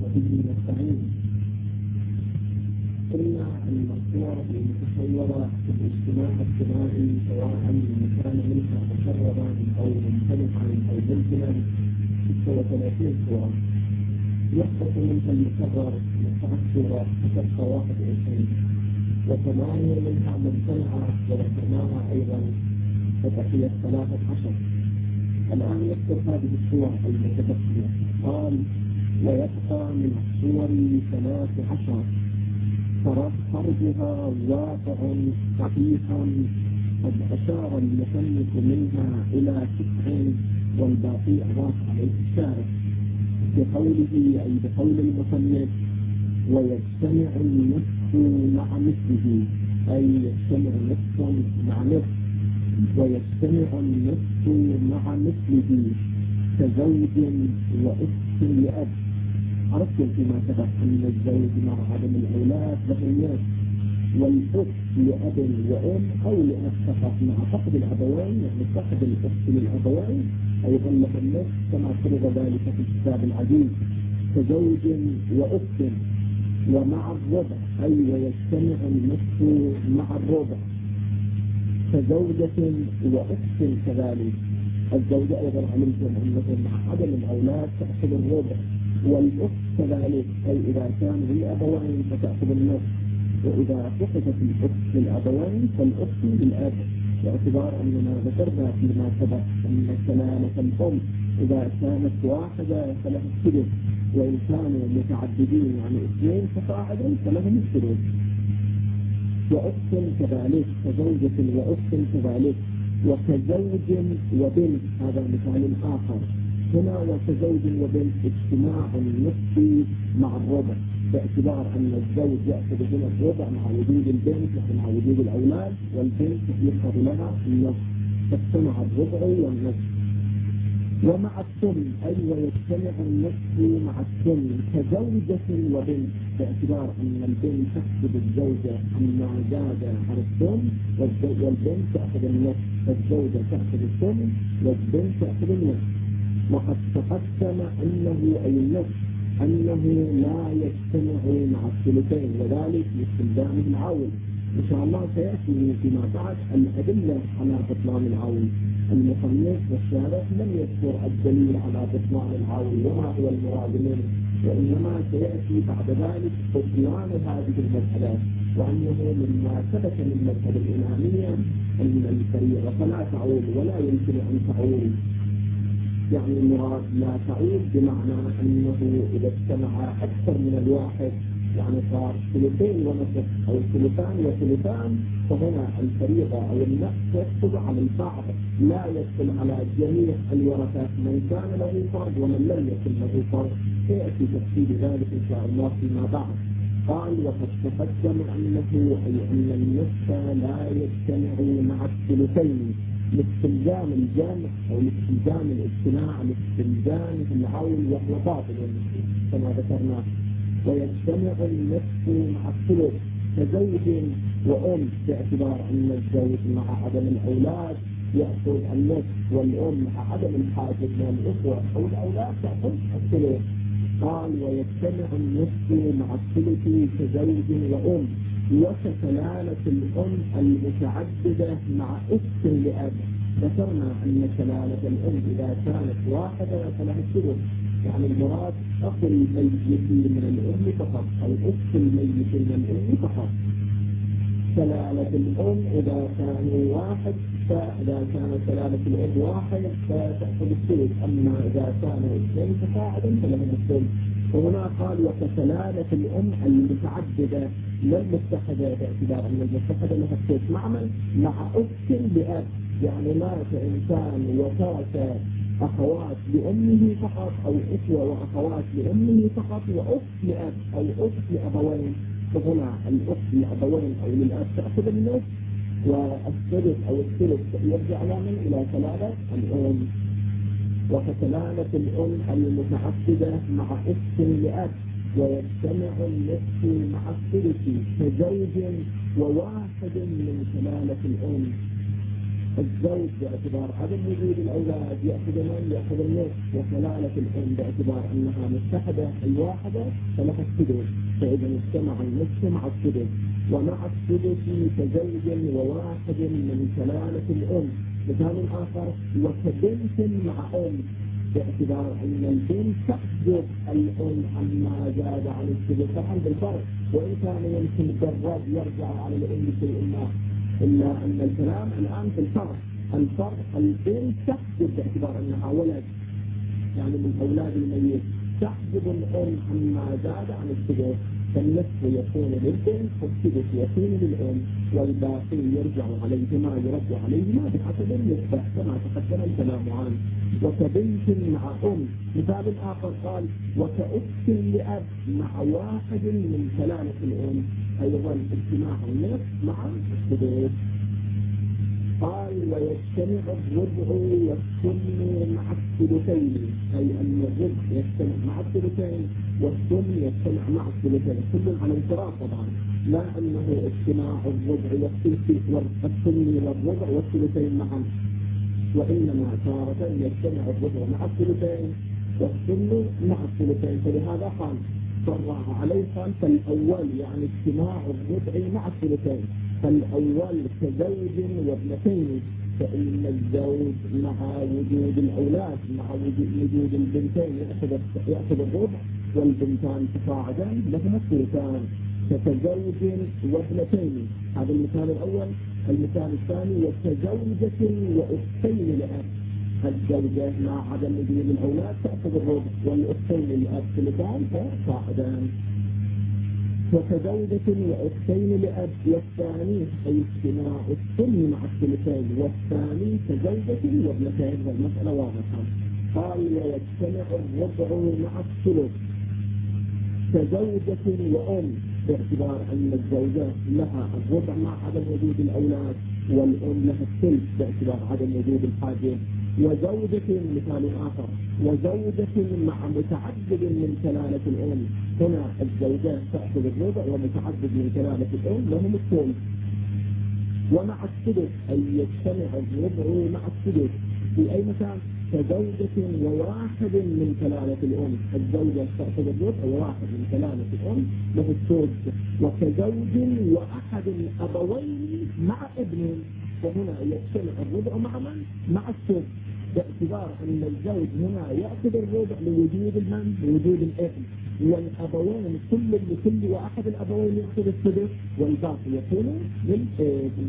وبه نستعين. قلنا أن الصور المتصورة في الاجتماع الثنائي سواء كان منها مكررا أو ممتنعا أو ممكنا 36 صورة، يسقط منها المكرر متأثرة فتبقى 21، وثمانية منها ممتنعة وذكرناها أيضا فتبقى 13. الآن يذكر هذه الصور المتبقية، قال: ويبقى من الصور 13 فرجها واقع صحيح قد أشار المصنف منها إلى 9 والباقي أضاف عليه الشارع بقوله، أي بقول المصنف: ويجتمع النصف مع مثله، أي يجتمع نصف مع نصف، ويجتمع النصف مع مثله كزوج وأخت لأب. عرفتم فيما سبق أن الزوج مع عدم الأولاد له النصف، والأخت لأب وأم أو لأب فقط مع فقد الأبوين، يعني فقد الأخت للأبوين أيضا له النصف كما فرض ذلك في الكتاب العزيز كزوج وأخت. ومع الربع أي ويجتمع النصف مع الربع كزوجة وأخت كذلك. الزوجة أيضا علمتم أنه مع عدم الأولاد تأخذ الربع، والأخت كذلك، أي إذا كان للأبوين فتأخذ النصف، وإذا فقدت الأخت للأبوين فالأخت للأب، باعتبار أننا ذكرنا فيما سبق أن كلالة الأم إذا كانت واحدة فلها الثلث، وإن كانوا متعددين يعني 2 فصاعدا فلهم الثلث. وأخت كذلك كزوجة وأخت كذلك، وكزوج وبنت هذا مثال آخر. هنا وكزوج وبنت اجتماع النصف مع الربع، باعتبار أن الزوج يأخذ هنا الربع مع وجود البنت مع وجود الأولاد، والبنت يؤخذ لها النصف، فاجتمع الربع والنصف. ومع الثمن أي ويجتمع النصف مع الثمن كزوجة وبنت، باعتبار أن البنت تأخذ الزوجة عما زاد عن الثمن، والبنت تأخذ النصف، فالزوجة تأخذ الثمن والبنت تأخذ النصف. وقد تقدم أنه أي النصف أنه لا يجتمع مع الثلثين، وذلك باستخدامه العون. إن شاء الله سيأتي فيما بعد الأدلة على بطلان العون. المصنف والشارح لم يذكر الدليل على بطلان العون وما هو المراد منه، وإنما سيأتي بعد ذلك بطلان هذه المسألة، وأنه مما ثبت من مذهب الإمامية أن الفريضة لا تعود ولا يمكن أن تعود. يعني المراد لا تعود بمعنى أنه إذا اجتمع أكثر من الواحد يعني صار 2 ونصف أو 2 وثلثان، فهنا الفريضة أو النقص يدخل على البعض، لا يدخل على جميع الورثة من كان له فرض ومن لم يكن له فرض. سيأتي تفصيل ذلك إن شاء الله فيما بعد. قال: وقد تقدم أنه أي أن النصف لا يجتمع مع الثلثين لاستلزام الجمع أو لاستلزام الاجتماع لاستلزام العون، وهو باطل كما ذكرنا. ويجتمع النصف مع الثلث كزوج وأم، باعتبار أن الزوج مع عدم الأولاد يأخذ النصف، والأم مع عدم الحاجة من الأخوة أو الأولاد تأخذ الثلث. قال: ويجتمع النصف مع الثلث كزوج وأم، وككلالة الأم المتعددة مع أخت لأب. ذكرنا أن كلالة الأم إذا كانت واحدة فلها الثلث، يعني المراد أخو الميت من الأم فقط أو أخت الميت من الأم فقط. كلالة الأم إذا كانوا واحد، فإذا كان كلالة الأم واحد فتأخذ الثلث، أما إذا كانوا 2 فصاعدا فلهم الثلث. وهنا قال: وككلالة الأم المتعددة لا المتحدة، باعتبار أن المتحدة لها الثلث مع أخت لأب، يعني مات إنسان وترك أخوات لأمه فقط أو إخوة وأخوات لأمه فقط وأخت لأب أو أخت لأبوين، فهنا الأخت لأبوين أو للأب تأخذ النصف، والثلث أو الثلث يرجع إلى كلالة الأم. وككلالة الأم المتعددة مع أخت لأب، ويجتمع النصف مع الثلث كزوج وواحد من كلالة الأم. الزوج باعتبار عدم وجود الأولاد يأخذ من؟ يأخذ النصف، وكلالة الأم باعتبار أنها متحدة أي واحدة فلها السدس، فإذا اجتمع النصف مع السدس، ومع السدس كزوج وواحد من كلالة الأم. مثال آخر: وكبنت مع أم، باعتبار أن البنت تحجب الأم عما زاد عن السدس، طبعا بالفرق، وإن كان يمكن بالرد يرجع على الأم بشيء ما، إلا أن الكلام الآن في الفرق. البنت تحجب باعتبار أنها ولد، يعني من أولاد الميت، تحجب الأم عما زاد عن السدس، فالنصف يكون للبنت والسدس يكون للأم، والباقي يرجع عليهما، يرد عليهما بحسب النسبة كما تقدم الكلام عنه. وكبنت مع أم. مثال آخر قال: وكأخت لأب مع واحد من كلالة الأم، أيضا اجتماع النصف مع السدس. قال: ويجتمع الربع والثمن مع الثلثين، أي أن الربع يجتمع مع الثلثين والثمن يجتمع مع الثلثين، كل على انفراد طبعا، لا أنه اجتماع الربع والثمن والربع والثلثين معا، وإنما تارة يجتمع الربع مع الثلثين والثمن مع الثلثين. فلهذا قال صرح عليه، قال: فالأول يعني اجتماع الربع مع الثلثين، فالأول كزوج وابنتين، فإن الزوج مع وجود الأولاد مع وجود البنتين يأخذ الربع، والبنتان تصاعدان لهما الثلثان، فكزوج وابنتين. هذا المثال الأول. المثال الثاني: وكزوجة وأختين لأب، الزوجة مع عدم وجود الأولاد تأخذ الربع، والأختين لأب ثلثان فصاعدان. وكزوجة وأختين لأب، والثاني أي اجتماع الثمن مع الثلثين، والثاني كزوجة وابنتين، والمسألة واضحة. قال: ويجتمع الربع مع الثلث كزوجة وأم، باعتبار أن الزوجة لها الربع مع عدم وجود الأولاد، والأم لها الثلث باعتبار عدم وجود الحاجب. وزوجة، مثال آخر: وزوجة مع متعدد من كلالة الأم، هنا الزوجة تأخذ الربع ومتعدد من كلالة الأم لهم الثلث. ومع السدس، أي يجتمع الربع مع السدس في أي مكان، كزوجة وواحد من كلالة الأم، الزوجة تأخذ الربع وواحد من كلالة الأم له الثلث. وكزوج وأحد الأبوين مع ابن، فهنا يجتمع الربع مع من؟ مع الثلث، باعتبار أن الزوج هنا يأخذ الربع لوجود المن؟ لوجود الابن، والأبوين لكل واحد الأبوين يأخذ الثلث، والباقي يكون للابن.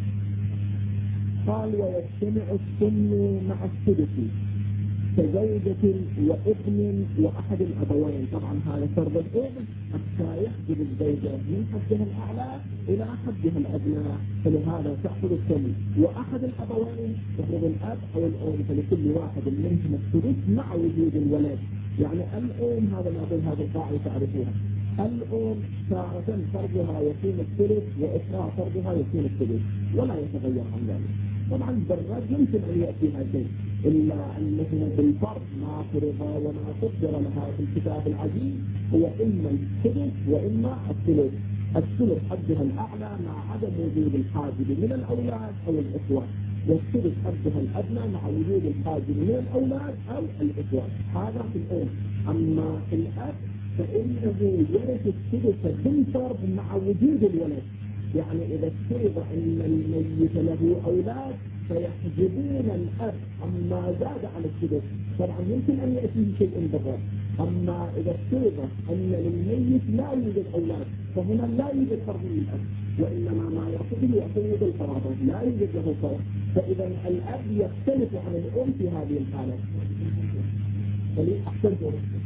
قال: ويجتمع الثمن مع السدس كزوجة وابن وأحد الأبوين. طبعا هذا فرض الابن حتى يحجب الزوجة من حدها الأعلى إلى حدها الأدنى، فلهذا تأخذ الثمن. وأحد الأبوين تفرض الأب أو الأم، فلكل واحد منهم الثلث مع وجود الولد. يعني الأم، هذا نقول هذه القاعدة تعرفوها، الأم تارة فرضها يكون الثلث، وأخرى فرضها يكون الثلث، ولا يتغير عن ذلك. طبعا بالرد يمكن أن يأتيها شيء، إلا أنه بالفرض ما فرض وما قدر لها في الكتاب العزيز هو إما الثلث وإما الثلث. الثلث حدها الأعلى مع عدم وجود الحاجب من الأولاد أو الإخوة، والثلث حدها الأدنى مع وجود الحاجب من الأولاد أو الإخوة. هذا في الأم. أما في الأب فإنه يرث الثلث بالفرض مع وجود الولد، يعني إذا افترض أن الميت له أولاد فيحجبون الأب عما زاد على الثلث، طبعا يمكن أن يأتيه شيء بالرد. أما إذا افترض أن للميت لا يوجد أولاد فهنا لا يوجد فرض للأب، وإنما ما يقصده يقصده بالقرابة، لا يوجد له فرض. فإذا الأب يختلف عن الأم في هذه الحالة. فليأحسنه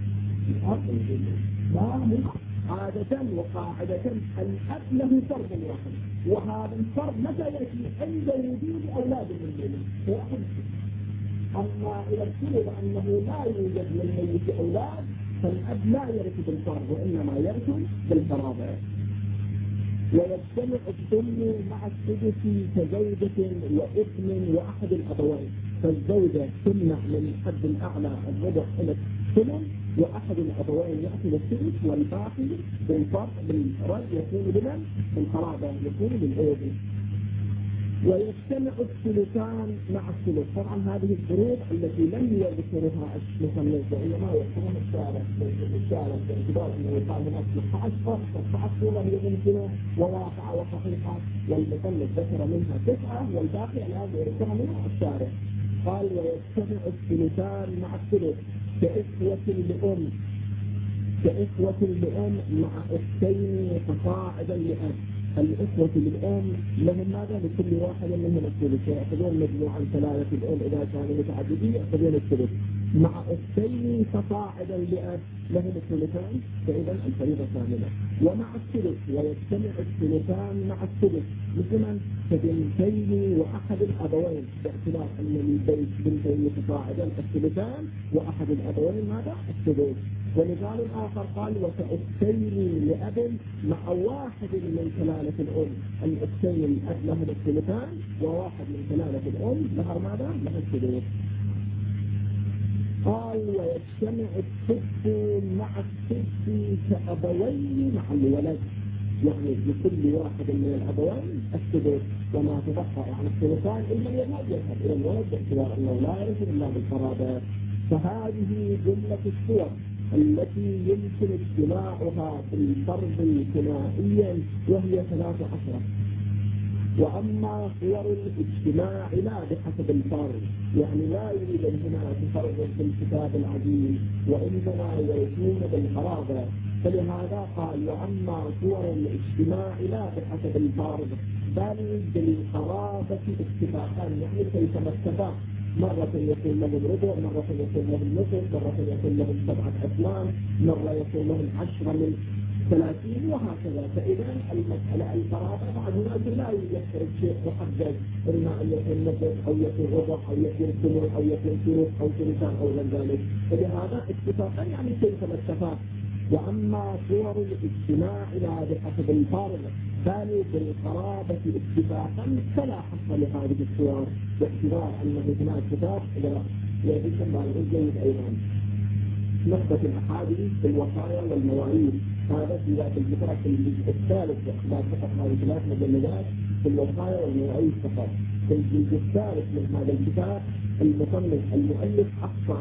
عادة وقاعدة الأب له فرض واحد، وهذا الفرض متى يأتي؟ عند وجود أولاد للميت. أما إذا افترض أنه لا يوجد للميت أولاد فالأب لا يرث بالفرض وإنما يرث بالقرابة. ويجتمع الثمن مع السدس كزوجة وابن وأحد الأبوين، فالزوجة تمنع من الحد الأعلى الربع إلى الثمن، وأحد الأبوين يأخذ السدس، والباقي بالفرق بالرد يكون لمن؟ بالقرابة، يكون للأب. ويجتمع الثلثان مع الثلث. طبعا هذه الشروط التي لم يذكرها المصنف وإنما يذكرها الشارع باعتبار أنه يقال من أصل 16 صورة هي ممكنة وواقعة وصحيحة، والمصنف ذكر منها 9 والباقي الآن يذكر منها الشارع. قال ويجتمع الثلثان مع الثلث كإخوة لأم مع أختين فصاعدا لأب. الإخوة للأم لهم ماذا؟ لكل واحد منهم الثلث، يأخذون مجموعا 3 الأم إذا كانوا متعددين يأخذون الثلث، مع أختين فصاعدا لأب لهم الثلثان، فإذا الفريضة كاملة. ومع الثلث ويجتمع الثلثان مع الثلث مثلا كبنتين وأحد الأبوين، باعتبار أن للبيت بنتين فصاعدا الثلثان وأحد الأبوين ماذا؟ الثلث. ولقال آخر قال وكأختين لأب مع واحد من كلالة الأم، الأختين الأب لهم الثلثان وواحد من كلالة الأم لها ماذا؟ لها الثلث. قال ويجتمع الثلث مع الثلث كأبوين مع الولد، يعني لكل واحد من الأبوين الثلث، وما تبقى يعني الثلثان إلا يذهب إلى الولد باعتبار أنه لا يرث إلا بالقرابة. فهذه جملة الصور التي يمكن اجتماعها في الفرض ثنائيا وهي 13. وأما صور الاجتماع لا بحسب الفرض، يعني لا يريد هنا تفرض في الكتاب العزيز وإنما يكون بالقرابة، فلهذا قال وأما صور الاجتماع لا بحسب الفرض بل بالقرابة اتفاقا، يعني كيفما اتفق، مرة يكون لهم ربع، مرة يكون لهم نصف، مرة يكون لهم 7 أسلام، مرة يكون لهم 10 من 30 وهكذا. فإذا المسألة القرابة بعد هناك لا يشترك شيء محدد، إما أن يكون نصف أو يكون ربع أو يكون ثلث أو يكون ثلث أو ثلثان أو غير ذلك، فلهذا اتفاقا يعني كيفما اتفق. وأما صور الاجتماع لا بحسب الفرض بل بالقرابة اتفاقا فلا حصر لهذه الصور، باعتبار أنه هناك كتاب يجب أن يجب أيضا نقطة الأحاديث في الوصايا والمواعيد، هذا في ذات الكتاب في الجزء الثالث باعتبار فقط هذه 3 مجلدات في الوصايا والمواعيد فقط. في الجزء الثالث من هذا الكتاب المؤلف أحصى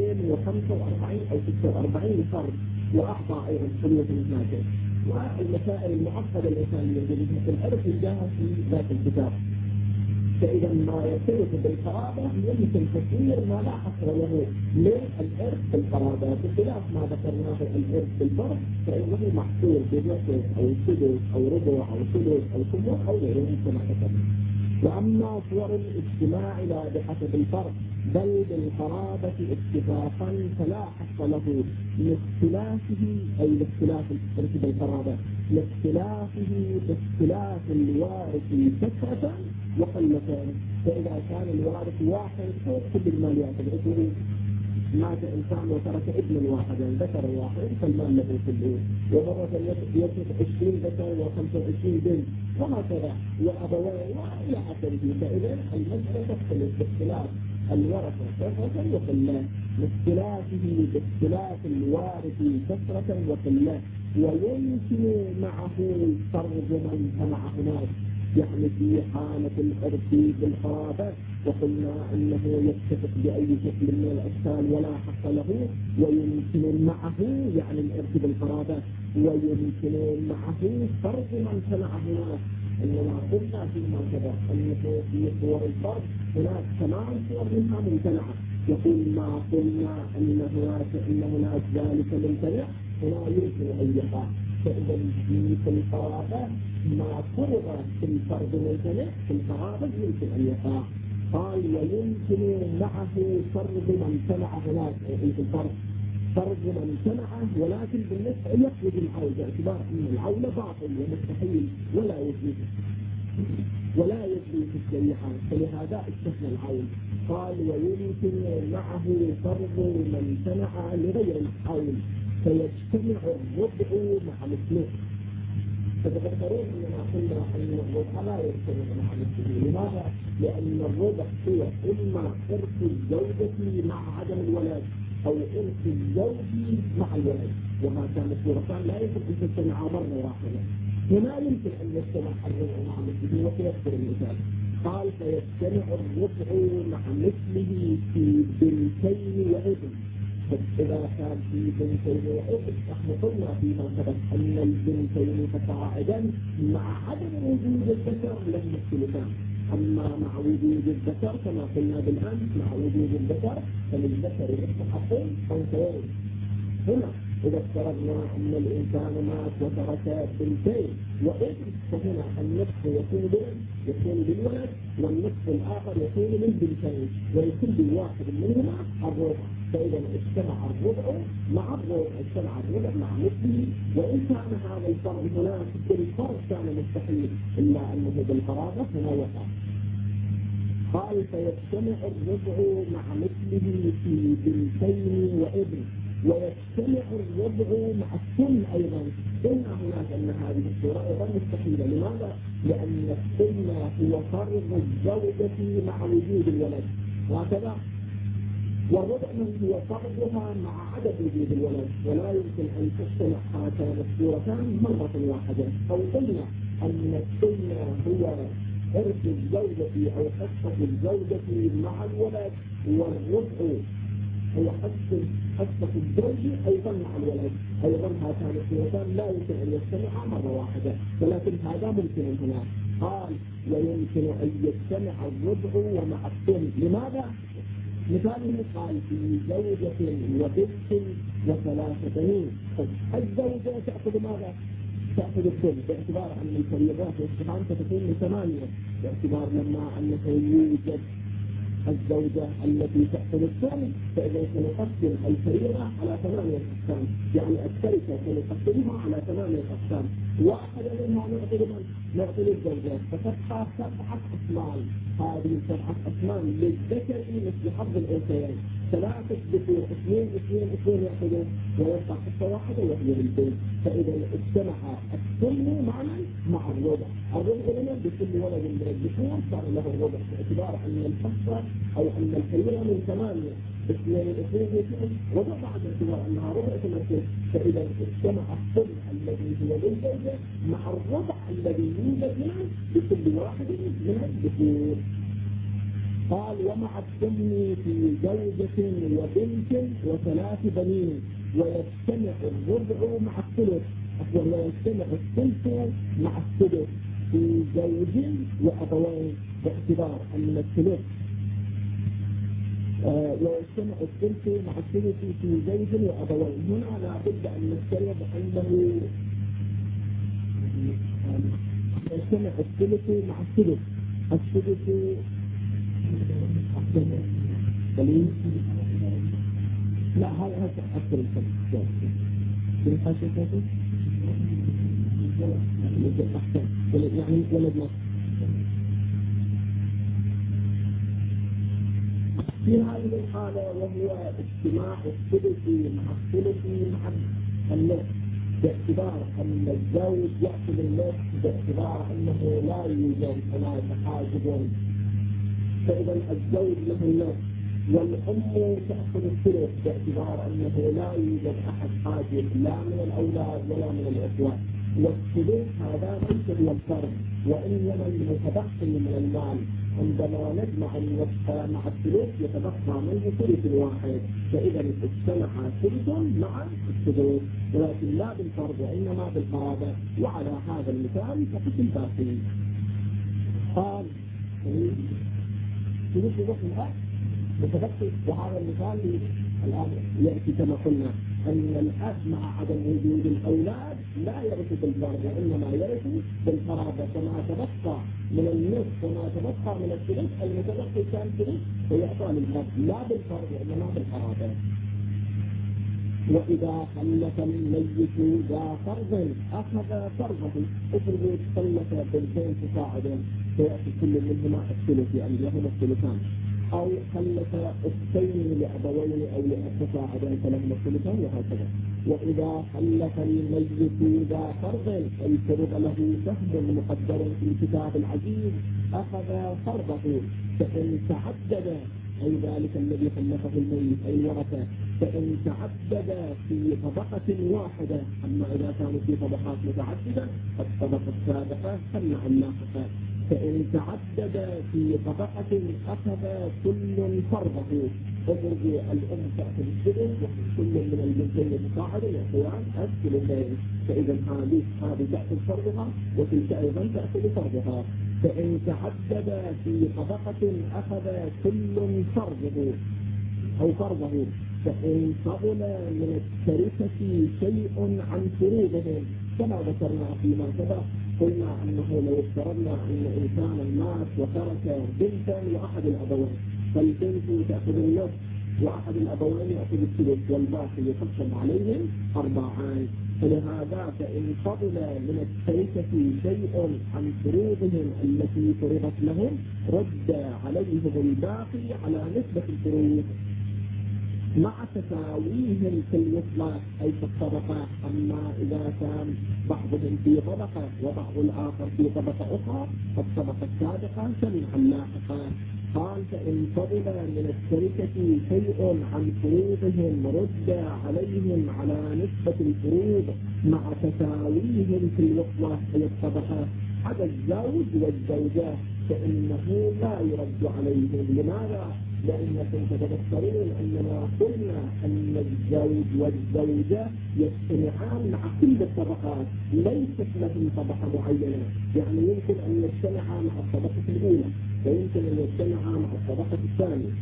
245 أو 46 فرد، وأعطى أيضا سنة هناك، والمسائل المعقدة الإنسانية التي في الأرض جاءها في ذات الكتاب. فإذا ما يرتبط بالقرابة يمكن تفسير ما لا حصر له للإرث بالقرابة، بخلاف ما ذكرناه الإرث بالفرض فإنه محصور بنصف أو سدس أو ربع أو ثلث أو ثمن أو غيره كما ذكرنا. وأما صور الاجتماع لا بحسب الفرض بل بالقرابة اتفاقا فلا حص له لاختلافه، أي لاختلاف الإرث بالقرابة لاختلافه باختلاف الوارث كثرة وقلتان. فإذا كان الوارث واحد كل المال يعتبره، مات إنسان وترك ابن واحدا ذكر واحد فالمال له كله، ومرة يترك 20 ذكر و25 بنت وهكذا وأبوين وإلى آخره. فإذا المسألة تختلف باختلاف الورثة كثرة وقلة، لاختلافه باختلاف الوارث كثرة وقلة، ويمكن معه فرض من سمع هناك، يعني في حالة الإرث بالقرابة وقلنا أنه يتفق بأي شكل من الأشكال ولا حق له، ويمكن معه يعني الإرث بالقرابة، ويمكن معه فرض من سمع هناك. أننا قلنا فيما كذا أنه في صور الفرض هناك 8 صور منها ممتنعة، يقول ما قلنا أن هناك ذلك ممتنع هنا يمكن أن يقع. فإذا في القرابة ما فرض في الفرض ممتنع في القرابة يمكن أن يقع. قال ويمكن معه فرض من سمع هناك في الفرض فرض من سمعه، ولكن بالنسبة يخرج العول باعتبار أن العول باطل ومستحيل ولا يجري في الشريعة، فلهذا استثنى العول. قال ويمكن معه فرض من سمع لغير العول فيجتمع الربع مع مثله. فتذكرون أننا قلنا أن الربع لا يجتمع مع مثله. لماذا؟ لأن الربع هو إما إرث الزوجة مع عدم الولد أو إرث الزوج مع الولد، وما كانت صورتان لا يمكن أن تجتمع مرة واحدة. هنا يمكن أن يجتمع الربع مع مثله وسيذكر المثال. قال فيجتمع الربع مع مثله في بنتين وابن. إذا كان في بنتين وابن احنا قلنا فيما سبق أن البنتين تصاعدا مع عدم وجود الذكر لم يختلفان. أما مع وجود الذكر كما قلنا بالأمس مع وجود الذكر فللذكر مثل حقين أنثيين. هنا إذا افترضنا أن الإنسان مات وترك بنتين وابن فهنا النصف يكون بالولد والنصف الآخر يكون للبنتين ولكل واحد منهما الربع. فإذا اجتمع الربع مع الربع اجتمع الربع مع مثله. وإن كان هذا الفرق هناك بالفرق كان مستحيل إلا أنه بالقرابة هنا وقع. قال فيجتمع الربع مع مثله في بنتين وابن ويجتمع الربع مع السن أيضا. قلنا هناك أن هذه الصورة أيضا مستحيلة. لماذا؟ لأن السن هو فرض الزوجة مع وجود الولد وهكذا، والربع هو فرضها مع عدم وجود الولد، ولا يمكن أن تجتمع هاتان الصورتان مرة واحدة. أو قلنا أن السن هو إرث الزوجة أو حصة الزوجة مع الولد، والربع هو حصة الزوج أيضا مع الولد. أيضا هاتان الصورتان لا يمكن أن يجتمعا مرة واحدة، ولكن هذا ممكن هنا. قال ويمكن أن يجتمع الربع ومع السن. لماذا؟ مثاله قال في زوجة وبنت وثلاثة بنين. الزوجة تأخذ ماذا؟ تأخذ الثلث باعتبار أن الفريضات والسبعان ستكون ل8، باعتبار لما أنه يوجد الزوجة التي تأخذ الثلث فإذا سنقسم الفريضة على 8 أقسام، يعني التركة سنقسمها على 8 أقسام، واحدة منها نعطي للزوجات فتبقى 7 أسمان. هذه 7 أسمان للذكر مثل حظ الأنثيين، 3 ذكور 2 يأخذون ويبقى حصة واحدة وهي للبنت. فإذا اجتمع السن معنا مع الربع. الربع لنا بكل ولد من الذكور صار له الربع باعتبار أن الحصة أو أن الفريضة من 8 2 يكون ربع بعد باعتبار أنها ربع تمثل. فإذا اجتمع السن الذي هو للزوجة مع الربع الذي يوجد له بكل واحد من الذكور. قال ومع السن في زوجة وبنت وثلاث بنين ويجتمع الربع مع الثلث. ويجتمع الثلث مع الثلث في زوج وأبوين باعتبار أن الثلث ويجتمع الثلث مع الثلث في زوج وأبوين. هنا لا بد أن نفترض أنه يجتمع الثلث مع الثلث. الثلث لا هذا أكثر الخمس في الحاشية كاتب يعني ولد نص. في هذه الحالة وهو اجتماع الثلث مع الثلث مع النصف باعتبار أن الزوج يأخذ النصف باعتبار أنه لا يوجد هناك حاجب، فإذا الزوج له النصف والأم تأخذ الثلث باعتبار أنه لا يوجد أحد حاجب لا من الأولاد ولا من الإخوة. والثلث هذا ليس هو الفرد وإنما المتبقي من المال. عندما نجمع النصف مع الثلث يتبقى منه ثلث واحد، فإذا اجتمع ثلث مع الثلث ولكن لا بالفرد وإنما بالقرابة. وعلى هذا المثال فقط الباقي. قال ثلث الأخ متبقي. وهذا المثال الآن يأتي كما قلنا أن الأب مع عدم وجود الأولاد لا يرث بالفرد وإنما يرث بالقرابة. فما تبقى من النصف وما تبقى من الثلث المتبقي كان ثلث ويعطى للأب لا بالفرد وإنما بالقرابة. وإذا خلف الميت ذا فرض أخذ فرضه. افرضوا خلف بنتين تصاعدا فيأتي كل منهما الثلث يعني لهما الثلثان، أو خلف أختين لأبوين أو لأتصاعدا فلهما الثلثان وهكذا. وإذا خلف الميت ذا فرض أي فرض له سهم مقدر في الكتاب العزيز أخذ فرضه. فإن تعدد أي ذلك الذي خلفه الميت أي الورثة فإن تعدد في طبقة واحدة. أما إذا كانوا في طبقات متعددة فالطبقة السابقة تمنع اللاحقة. فإن تعدد في طبقة أخذ كل فرضه. اضرب الأم تأخذ السدس، كل من البنتين المصاعدة يأخذان الثلثين، فإذا هذه تأخذ فرضها وتلك أيضا تأخذ فرضها. فإن تعدد في طبقة أخذ كل فرضه أو فرضه. فإن فضل من التركة شيء عن فروضهم، كما ذكرنا فيما سبق، قلنا أنه لو افترضنا أن إنسانا مات وترك بنتا وأحد الأبوين، فالبنت تأخذ النصف وأحد الأبوين يأخذ الثلث والباقي يقسم عليهم 4. فلهذا فإن فضل من التركة شيء عن فروضهم التي فرضت لهم رد عليهم الباقي على نسبة الفروض مع تساويهم في الوصلة أي في الطبقة. أما إذا كان بعضهم في طبقة وبعض الآخر في طبقة أخرى فالطبقة السابقة تمنع اللاحقة. قال فإن فضل من التركة شيء عن فروضهم رد عليهم على نسبة الفروض مع تساويهم في الوصلة أي الطبقة على الزوج والزوجة، فإنه لا يرد عليهم. لماذا؟ لأنكم تتذكرون أننا قلنا أن الزوج والزوجة يجتمعان مع كل الطبقات، ليست لهم طبقة معينة. يعني يمكن أن يجتمعا مع الطبقة الأولى، ويمكن أن يجتمعا مع الطبقة الثانية،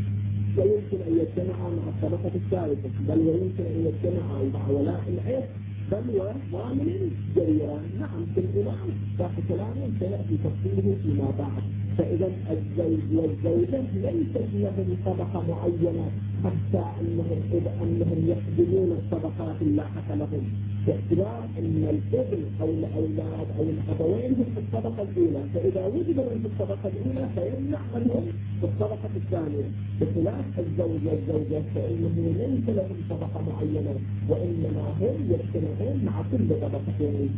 ويمكن أن يجتمعا مع الطبقة الثالثة، بل ويمكن أن يجتمعا مع ولاء العرق، بل وضامن الجريرة. نعم في الإمام باقي كلامه سيأتي تفصيله فيما بعد. فإذا الزوج والزوجة ليست لهم طبقة معينة حتى أنهم يخدمون الطبقات اللاحقة لهم، باعتبار أن الابن أو الأولاد أو الأبوين هم في الطبقة الأولى، فإذا وجدوا في الطبقة الأولى فيمنع منهم في الطبقة الثانية، بخلاف الزوج والزوجة فإنه ليس لهم طبقة معينة وإنما هم يجتمعون مع كل طبقتين.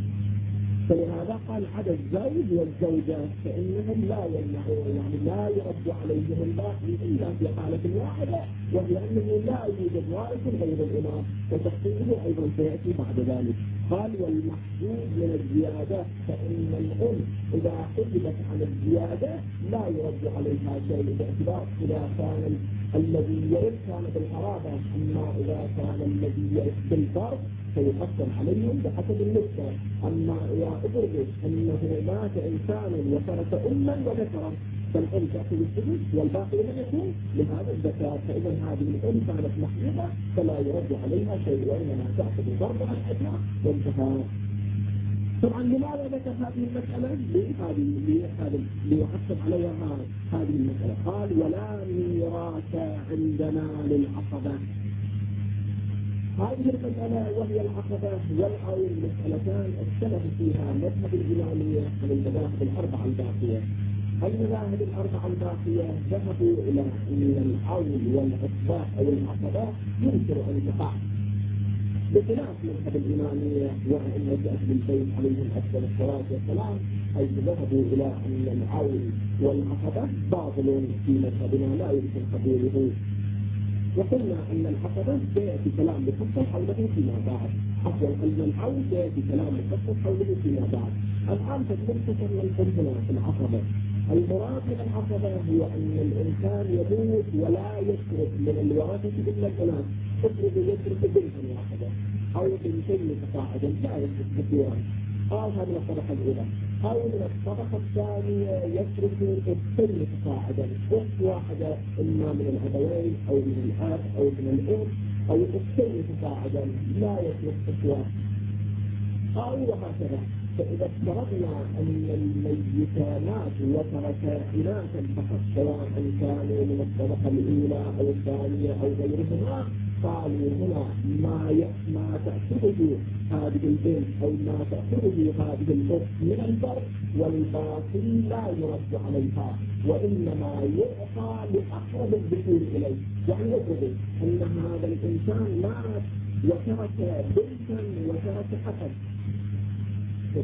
فلهذا قال على الزوج والزوجة فإنهم لا يمنعون، يعني لا يرد عليهم الباقي إلا في حالة واحدة، وهي أنه لا يوجد وارث غير الإمام، وتفصيله أيضا سيأتي بعد ذلك. قال والمحجوب من الزيادة، فإن الأم إذا حجبت عن الزيادة لا يرد عليها شيء، باعتبار إذا كان الذي يرث كان بالقرابة، أما إذا كان الذي يرث بالفرض فيقسم عليهم بحسب النسبة. أما إذا أدرك أنه مات إنسان وترك أما وذكرا فالأم تأخذ السدس والباقي لم يكن لهذا الزكاة، فإذا هذه الأم كانت محجوبة فلا يرد عليها شيء وإنما تأخذ ضربها الأدنى وانتهى. طبعا لماذا ذكر هذه المسألة؟ ليحسب عليها هذه المسألة. قال ولا ميراث عندنا للعصبة. هذه المسألة وهي العقبة والعون مسألتان اختلف فيها مذهب الإمامية عن المذاهب الأربعة الباقية. المذاهب الأربعة الباقية ذهبوا إلى أن العون والعصبة أو العقبة يمكن أن تقع، بخلاف مذهب الإمامية وأئمة أهل البيت عليهم أفضل الصلاة والسلام، حيث ذهبوا إلى أن العون والعقبة باطل في مذهبنا لا يمكن قبوله. وقلنا أن العقبة سيأتي كلام مفصل حوله فيما بعد، عفوا أن العون سيأتي كلام مفصل حوله فيما بعد. الآن تتمسك من هنا في العقبة. المراد من العقبة هو أن الإنسان يموت ولا يترك من الورثة إلا الإناث، افرض يترك بنتا واحدة أو بنتين متصاعدا لا يترك كثيرا، قال هذه الطبقة الأولى. أو من الطبقة الثانية يترك الثلث متصاعدا، أخت واحدة إما من الأبوين أو من الأب أو من الأم أو الثلث متصاعدا لا يترك إخوة، أو وهكذا. فإذا افترضنا أن الميت مات وترك إناثا فقط سواء كانوا من الطبقة الأولى أو الثانية أو غيرهما، قالوا هنا ما تأخذه هذه البنت أو ما تأخذه هذه الأخت من الفرق والباقي لا يرد عليها، وإنما يعطى لأقرب الدخول إليه. يعني يفرض أن هذا الإنسان مات وترك بنتا وترك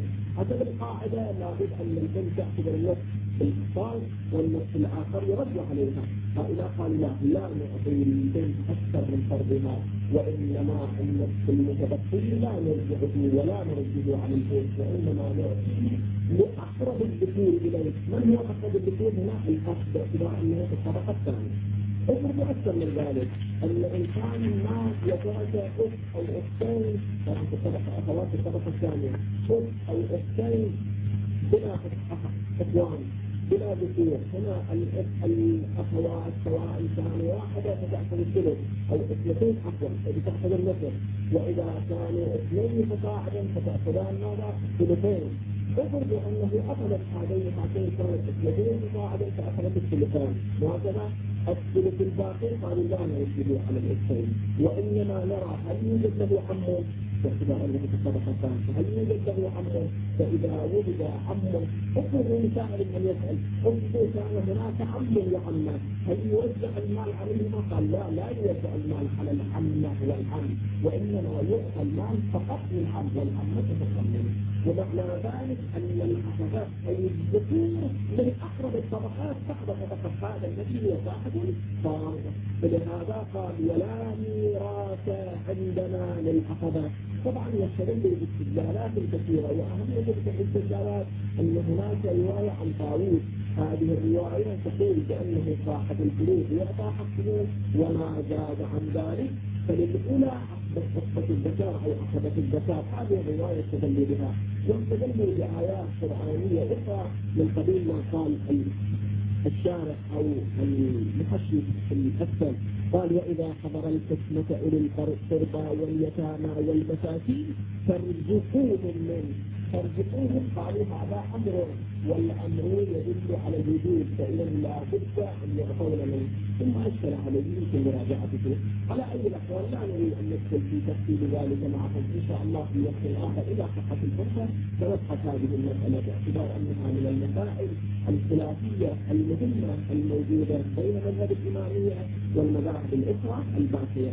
حسب القاعدة لابد أن البنت تعتبر النصف بالإحصان والنصف الآخر يرد عليها. فإذا قال لا نعطي البنت أكثر من فرضها وإنما النصف المتبقي لا نرجعه ولا نرده عن البنت وإنما نعطيه لأقرب الذكور إليه. من هو أقرب الذكور هنا؟ الأخ باعتبار أنه في الطبقة الثانية. أمر أكثر من ذلك أن إنسان ما يترك أخت أو أختين في الطبقة أخوات الطبقة الثانية أخت أو أختين بلا إخوان بلا ذكور. هنا الأخوات سواء كانوا واحدة فتأخذ الثلث أو اثنتين عفوا فتأخذ النصف، وإذا كانوا اثنين فصاعدا فتأخذان ماذا؟ ثلثين. افرض أنه أخذت هذين الحاجتين كانت اثنتين فصاعدا فأخذت الثلثان، وهكذا الثلث الباقي قالوا لا نرده على الاثنين. وإنما نرى هل يوجد له عم باعتبار أنه في الطبقة الثانية، هل يوجد له عم؟ فإذا وجد عم افرض مسائل من يسأل افرض كان هناك عم وعمة هل يوزع المال عليهما؟ قال لا يوزع المال على العمة والعم، وإنما يعطى المال فقط للعم والعمة فقط. ومعنى ذلك أن العصبات أي الذكور من أقرب الطبقات تحت طبقة هذا الذي هو صاحب الفرض. فلهذا قال ولا ميراث عندنا للعصبات. طبعا يستدل باستدلالات كثيرة، وأهم الاستدلالات أن هناك رواية عن طاووس، هذه الرواية تقول بأنه صاحب الفروض يعطى حقه وما زاد عن ذلك فللأولى عصبة الذكر أو عصبة الذكر. هذه الرواية استدل بها، واستدلوا بآيات قرآنية أخرى من قبيل ما قال الشارع أو المحشي الأكثر قال وإذا حضر القسمة أولي القربى واليتامى والمساكين فارزقوهم منه. فارزقوهم قالوا هذا أمر، والأمر يدل على الوجود، فإذا لا بد أن يعطون منه. ثم أشكل عليه في مراجعته. على أي الأحوال لا نريد أن ندخل في تفصيل ذلك معكم إن شاء الله في وقت آخر إذا صحت الفرصة سنبحث هذه المسألة باعتبار أنها من المسائل الخلافية المهمة الموجودة بين مذهب الإمامية والمذاهب الأخرى الباقية.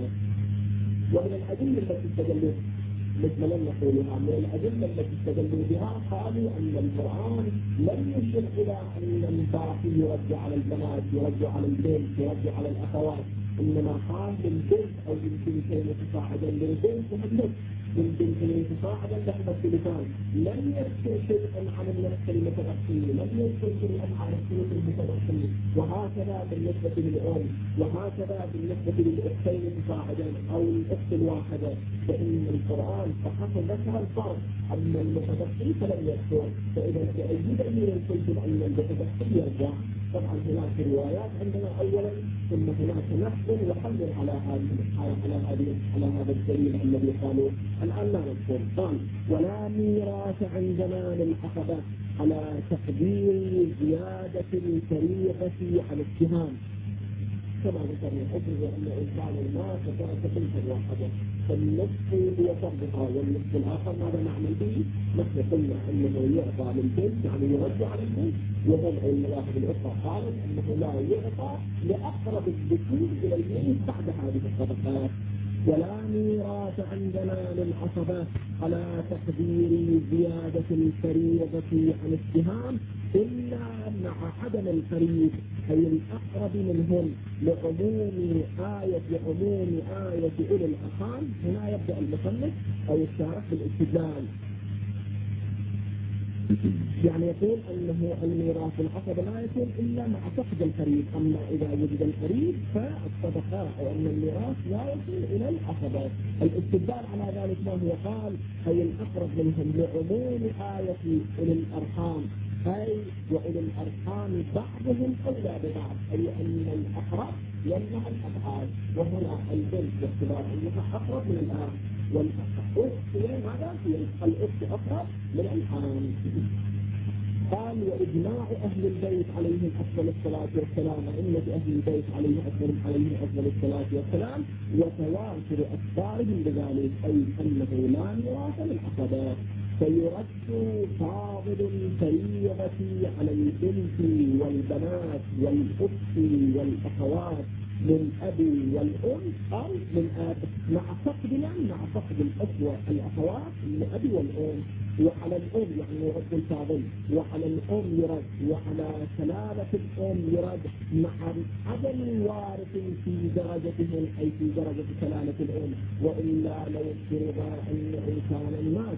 ومن الأدلة التي استدلوا مثل لم نقولها من الأدلة التي استدلوا بها قالوا أن القرآن لم يشر إلى أن الباقي يرد على البنات يرد على البنت يرد على الأخوات، إنما قال للبنت أو للبنتين تصاعدا للبنت ومثل للبنتين تصاعدا لحظة الثلثان. لم يذكر شيئا عن النفس المتبقي، لم يذكر شيئا عن الثلث المتبقي. وهكذا بالنسبة للأم، وهكذا بالنسبة للأختين تصاعدا أو الأخت الواحدة، فإن القرآن فقط ذكر الفرق، أما المتبقي فلم يذكر. فإذا بأي دليل قلتم أن المتبقي يرجع؟ طبعا هناك روايات عندنا أولا، ثم هناك نحن وحل على هذا الدليل الذي قالوا. الآن لا نذكر. قال ولا ميراث عندنا للعصبة على تقدير زيادة الفريضة على السهام. كما ذكرنا أجل أن إنسان المال فترك بنتا واحدة فالنصف هو فرضها والنصف الآخر ماذا نعمل به؟ نحن قلنا أنه يعطى للبنت يعني يرد على البنت، وهم المذاهب الأخرى قالت أنه لا يعطى لأقرب الذكور إلى البنت بعد هذه الطبقات. ولا ميراث عندنا للعصبة على تقدير زيادة الفريضة عن السهام إلا مع عدم الفريض أي الأقرب منهم لعموم آية أولي الأرحام. هنا يبدأ المصنف أو الشارح بالاستدلال، يعني يقول أنه الميراث العصبة لا يكون إلا مع فقد الفريض، أما إذا وجد الفريض فالصدقاء أو أن الميراث لا يصل إلى العصبة. الاستدلال على ذلك ما هو؟ قال أي الأقرب منهم لعموم آية أولي الأرحام، أي وإلى الأرحام بعضهم أولى ببعض، أي أن الأقرب يمنع الأبعاد، وهنا البنت باعتبار أنها أقرب من الآن، والأخت هي ماذا؟ هي الأخت أقرب من الآن. قال وإجماع أهل البيت عليهم أفضل الصلاة والسلام، أئمة أهل البيت عليهم أفضل الصلاة والسلام، وتواتر أخبارهم بذلك، أي أنه لا ميراث للعصبات، فيرد فاضل الفريضة على البنت والبنات والأخت والأخوات للأب والأم أو للآب مع فقد الأخوة الأخوات للأب والأم، وعلى الأم يعني يرد الفاضل، وعلى الأم يرد، وعلى سلالة الأم يرد مع عدم وارث في درجتهم أي في درجة سلالة الأم. وإلا لو افترض أن إنسانا مات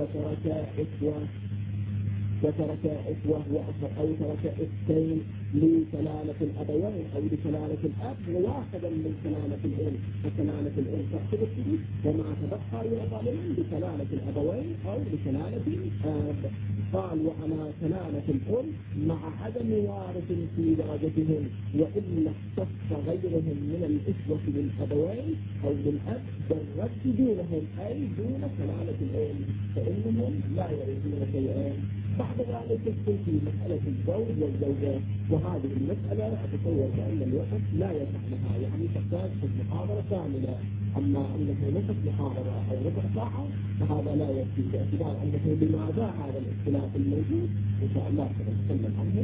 وترك إخوة أو ترك إختين لسلالة الأبوين أو لسلالة الأب واحدا من سلالة الأم، فسلالة الأم تأخذ الثلث وما تبقى يعطى لمن بسلالة الأبوين أو بسلالة الأب. قال وعلى سلالة الأم مع عدم وارث في درجتهم، وإلا اختص غيرهم من الإخوة للأبوين أو للأب بالرد دونهم أي دون سلالة الأم، فإنهم لا يرثون شيئا. بعد ذلك تدخل في مسألة الزوج والزوجة، وهذه المسألة أتصور بأن الوقت لا يسع لها، يعني تحتاج محاضرة كاملة. أما أنه نصف محاضرة أو ربع ساعة فهذا لا يكفي، باعتبار أنه لماذا هذا الاختلاف الموجود إن شاء الله سنتكلم عنه.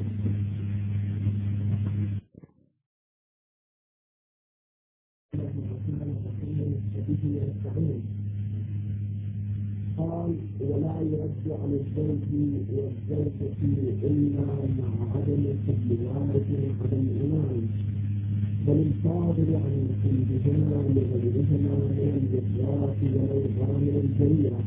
قال ولا يرد على الزوج والزوجة إلا مع عدم كل وارث عدم الإيمان، بل الفاضل عن كلهما لغيرهما من الإفراط والإظهار الجريرة.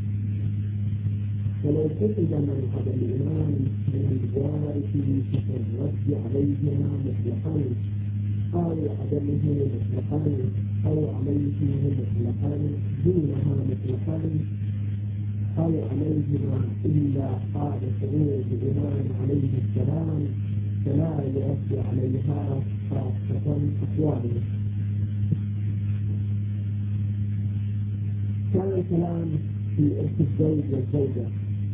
ولو فقد من عدم الإيمان من الوارث فالرد عليهما مطلقا أو عدمه مطلقا أو عليه مطلقا دونها مطلقا أو عليهما إلا قال خروج الإمام عليه السلام فلا يرد عليها خاصة أقواله. كان الكلام في إرث الزوج والزوجة،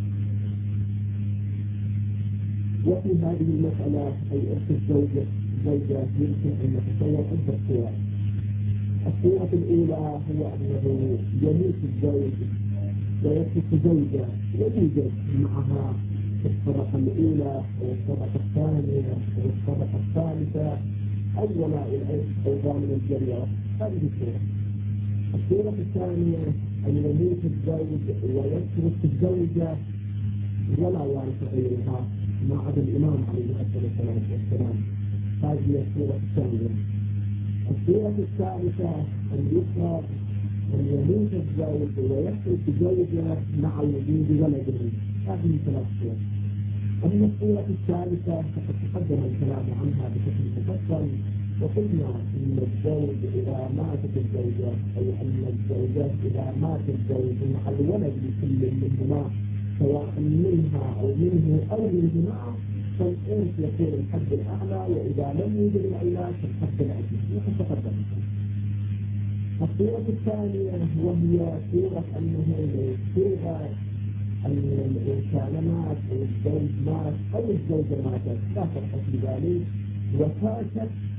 وفي هذه المسألة أي إرث الزوجة يمكن أن نتصور عدة صور. الصورة الأولى هو أنه يموت الزوج ويترك زوجة ويوجد معها في الطبقة الأولى والطبقة الثانية والطبقة الثالثة أي ولاء العرس أو ضامن الجريرة. هذه الصورة. الصورة الثانية أن يموت الزوج ويترك الزوجة ولا وارث غيرها ما عدا الإمام عليه الصلاة والسلام. هذه هي الصورة الثانية. الصورة الثالثة أن يفرض أن يموت الزوج ويترك زوجة مع وجود ولده. هذه ثلاث صور. أما الصورة الثالثة فقد تقدم الكلام عنها بشكل مفصل، وقلنا أن الزوج إذا ماتت الزوجة أو أن الزوجة إذا مات الزوج مع الولد لكل منهما سواء منها أو منه أو منهما فالإنس يكون الحد الأعلى، وإذا لم يوجد العلاج فالحد الأدنى وقد تقدم. الصورة الثانية وهي صورة أنه أن الإنسان مات أو الزوج مات أو الزوجة ماتت لا فرق في ذلك، وترك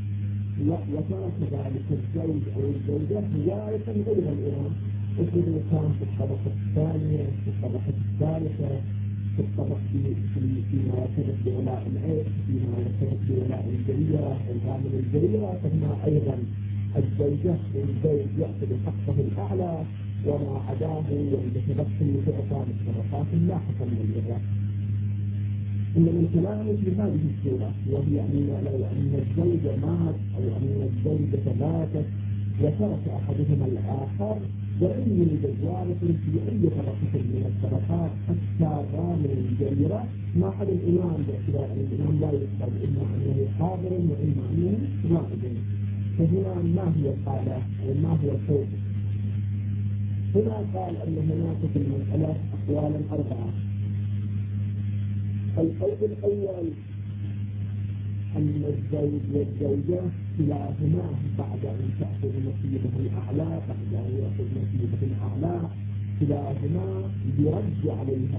ذلك الزوج أو الزوجة وارثا غير الإمام، مثل كان في الطبقة الثانية في الطبقة الثالثة في الطبقة فيما يرتبط بولاء العرس فيما يرتبط بولاء الجريرة وضامن الجريرة، فهنا أيضا الزوجة والزوج يأخذ حقه الأعلى وما عداه يتبخل بأطعام الطبقات لاحقا من الإرث. إنما الكلام في هذه الصورة وهي أن الزوج مات أو أن الزوجة ماتت وترك أحدهما الآخر وإن يوجد وارث في أي طبقة من الطبقات حتى ضامن الجريرة ما عدا الإمام، باعتبار أن الإمام لا يقبل إما أنه حاضر وإما أنه غائب. فهنا ما هي الحالة وما هو الحكم؟ هنا قال أن هناك في المسألة أقوالا أربعة. القول الأول أن الزوج والزوجة كلاهما بعد أن تأخذ نصيبه الأعلى كلاهما يرد عليها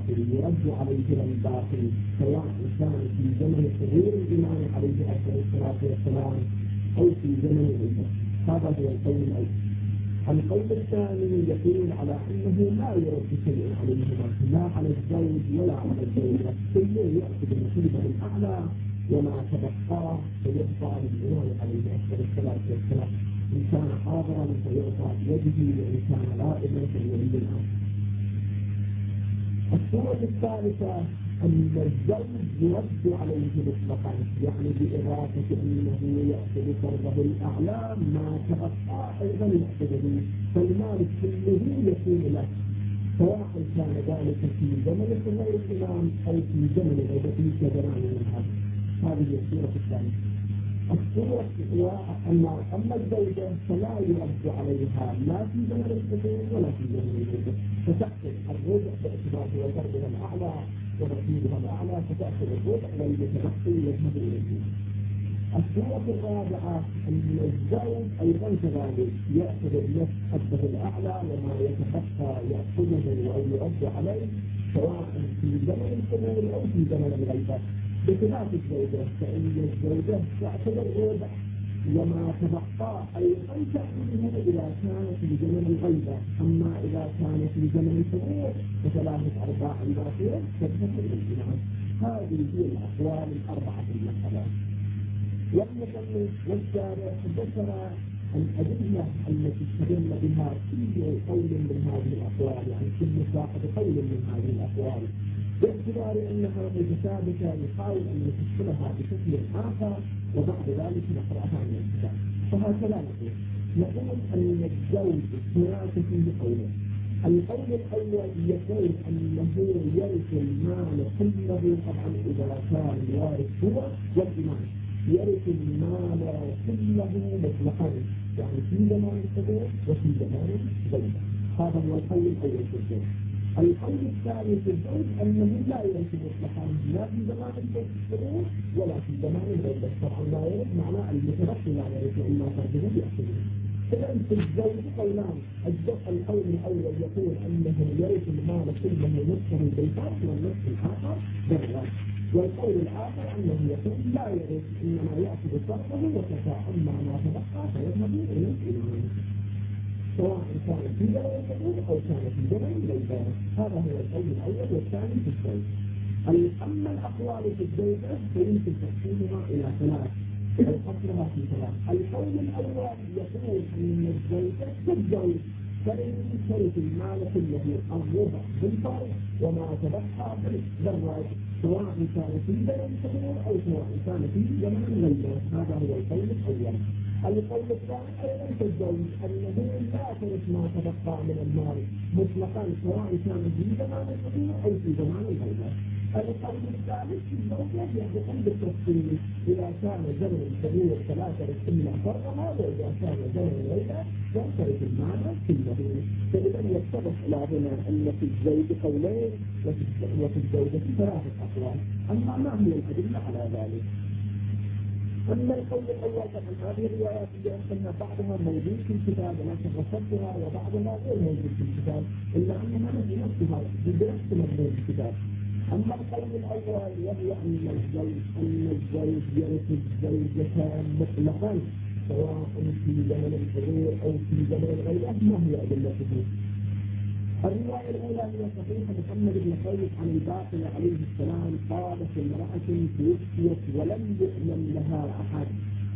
الباقي سواء كان في زمن حضور الإمام عليه الصلاة والسلام أو في زمن العمر. هذا هو القول الأول. القول الثاني يقول على أنه لا يرد شيء عليهما لا على الزوج ولا على الزوجة، كل يأخذ نصيبه الأعلى وما تبقى فيعطى للإمام عليه أفضل الصلاة والسلام، إن كان حاضرا فيعطى بيده، وإن كان غائبا فليعيد الأمر. الصورة الثالثة أن الزوج يرد عليه مطلقا، يعني بإضافة أنه يأخذ فرضه الأعلى، ما تبقى أيضا يأخذه، فالمال كله يكون له، سواء كان ذلك في زمن غير الإمام أو في زمن غيره كزمان الإمام. هذه الصورة الثانية. الصورة أما الزوجة فلا يرد عليها لا في زمن الحضور ولا في زمن الغيبة، فتأخذ الرجع باعتباره وفرضها الأعلى ورصيدها الأعلى، فتأخذ الرجع والمتبقي يذهب إليه. الصورة الرابعة أن الزوج أيضا كذلك يأخذ النفس حده الأعلى، وما يتبقى يأخذه أو يرد عليه، سواء في زمن الحضور أو في زمن الغيبة، بخلاف الزوجة، فإن الزوجة تأخذ الربع وما تبقى أيضا تأخذه إذا كان في زمن الغيبة، أما إذا كان في زمن الحضور فثلاثة أرباع الباقية تذهب إلى الإمام. هذه هي الأقوال الأربعة في المسألة. والمصنف والشارع ذكر الأدلة التي استدل بها كل قول من هذه الأقوال، يعني كل صاحب قول من هذه الأقوال، باعتبار أنها متشابكة يحاول أن يفصلها بشكل آخر وبعد ذلك نقرأها من الكتاب. فهكذا نقول أن الزوج هناك فيه قولين. القول الأول يقول أنه يرث المال كله، طبعا إذا كان الوارث هو والإمام، يرث المال كله مطلقا، يعني في زمان الحضور وفي زمان الغيبة. هذا هو القول الأول في الزوج. القول الثاني في الزوج أنه لا يرث مطلقا لا في زمان الحضور ولا في زمان الغيبة. طبعا لا يرث معناه المتبقي لا يرث، إما فرده يأخذه. إذا في الزوج قولان. القول الأول يقول أنه يرث المال كله نصفه بالفرق والنصف الآخر بالرأس، والقول الآخر أنه يقول لا يرث، إنما يأخذ فرقه وكفى، أما ما تبقى فيذهب إلى الإمام، سواء كان في زمن الحضور أو كان في زمن الغيبة. هذا هو القول الأول. والثاني في الزوج. أما الأقوال في الزوجة فيمكن تقسيمها إلى ثلاث أو قسمها في ثلاث. القول الأول يقول أن الزوجة كالزوج، فإن ترث المال كله الربع بالفرق وما تبقى بالرأس، سواء كان في زمن الحضور أو سواء كان في زمن الغيبة. هذا هو القول الأول. القول الثاني أيضا كالزوج، أنه لا ترث ما تبقى من المال مطلقا، سواء كان في زمان الحضور أو في زمان الغيبة. القول الثالث في الزوجة يقول بالتفصيل، إذا كان زمن الحضور فلا ترث إلا فرقها، وإذا كان زمن الغيبة لا ترث المال كله. فإذا يتضح إلى هنا أن في الزوج قولين وفي الزوجة ثلاثة أقوال. أما ما هي الأدلة على ذلك؟ أما القول الأول طبعا هذه الروايات أن بعضها موجود في الكتاب ولكن رصدتها، وبعضها غير موجود في الكتاب، إلا أنها بنفسها بنفس مضمون الكتاب. أما القول الأول وهو أن الزوج يرث الزوجة مطلقا، سواء في زمن الحضور أو في زمن الغيبة. ما هي أدلته؟ الرواية الأولى هي صحيح محمد بن خير عن الباقر عليه السلام قالت امرأة توفيت ولم يعلم لها أحد،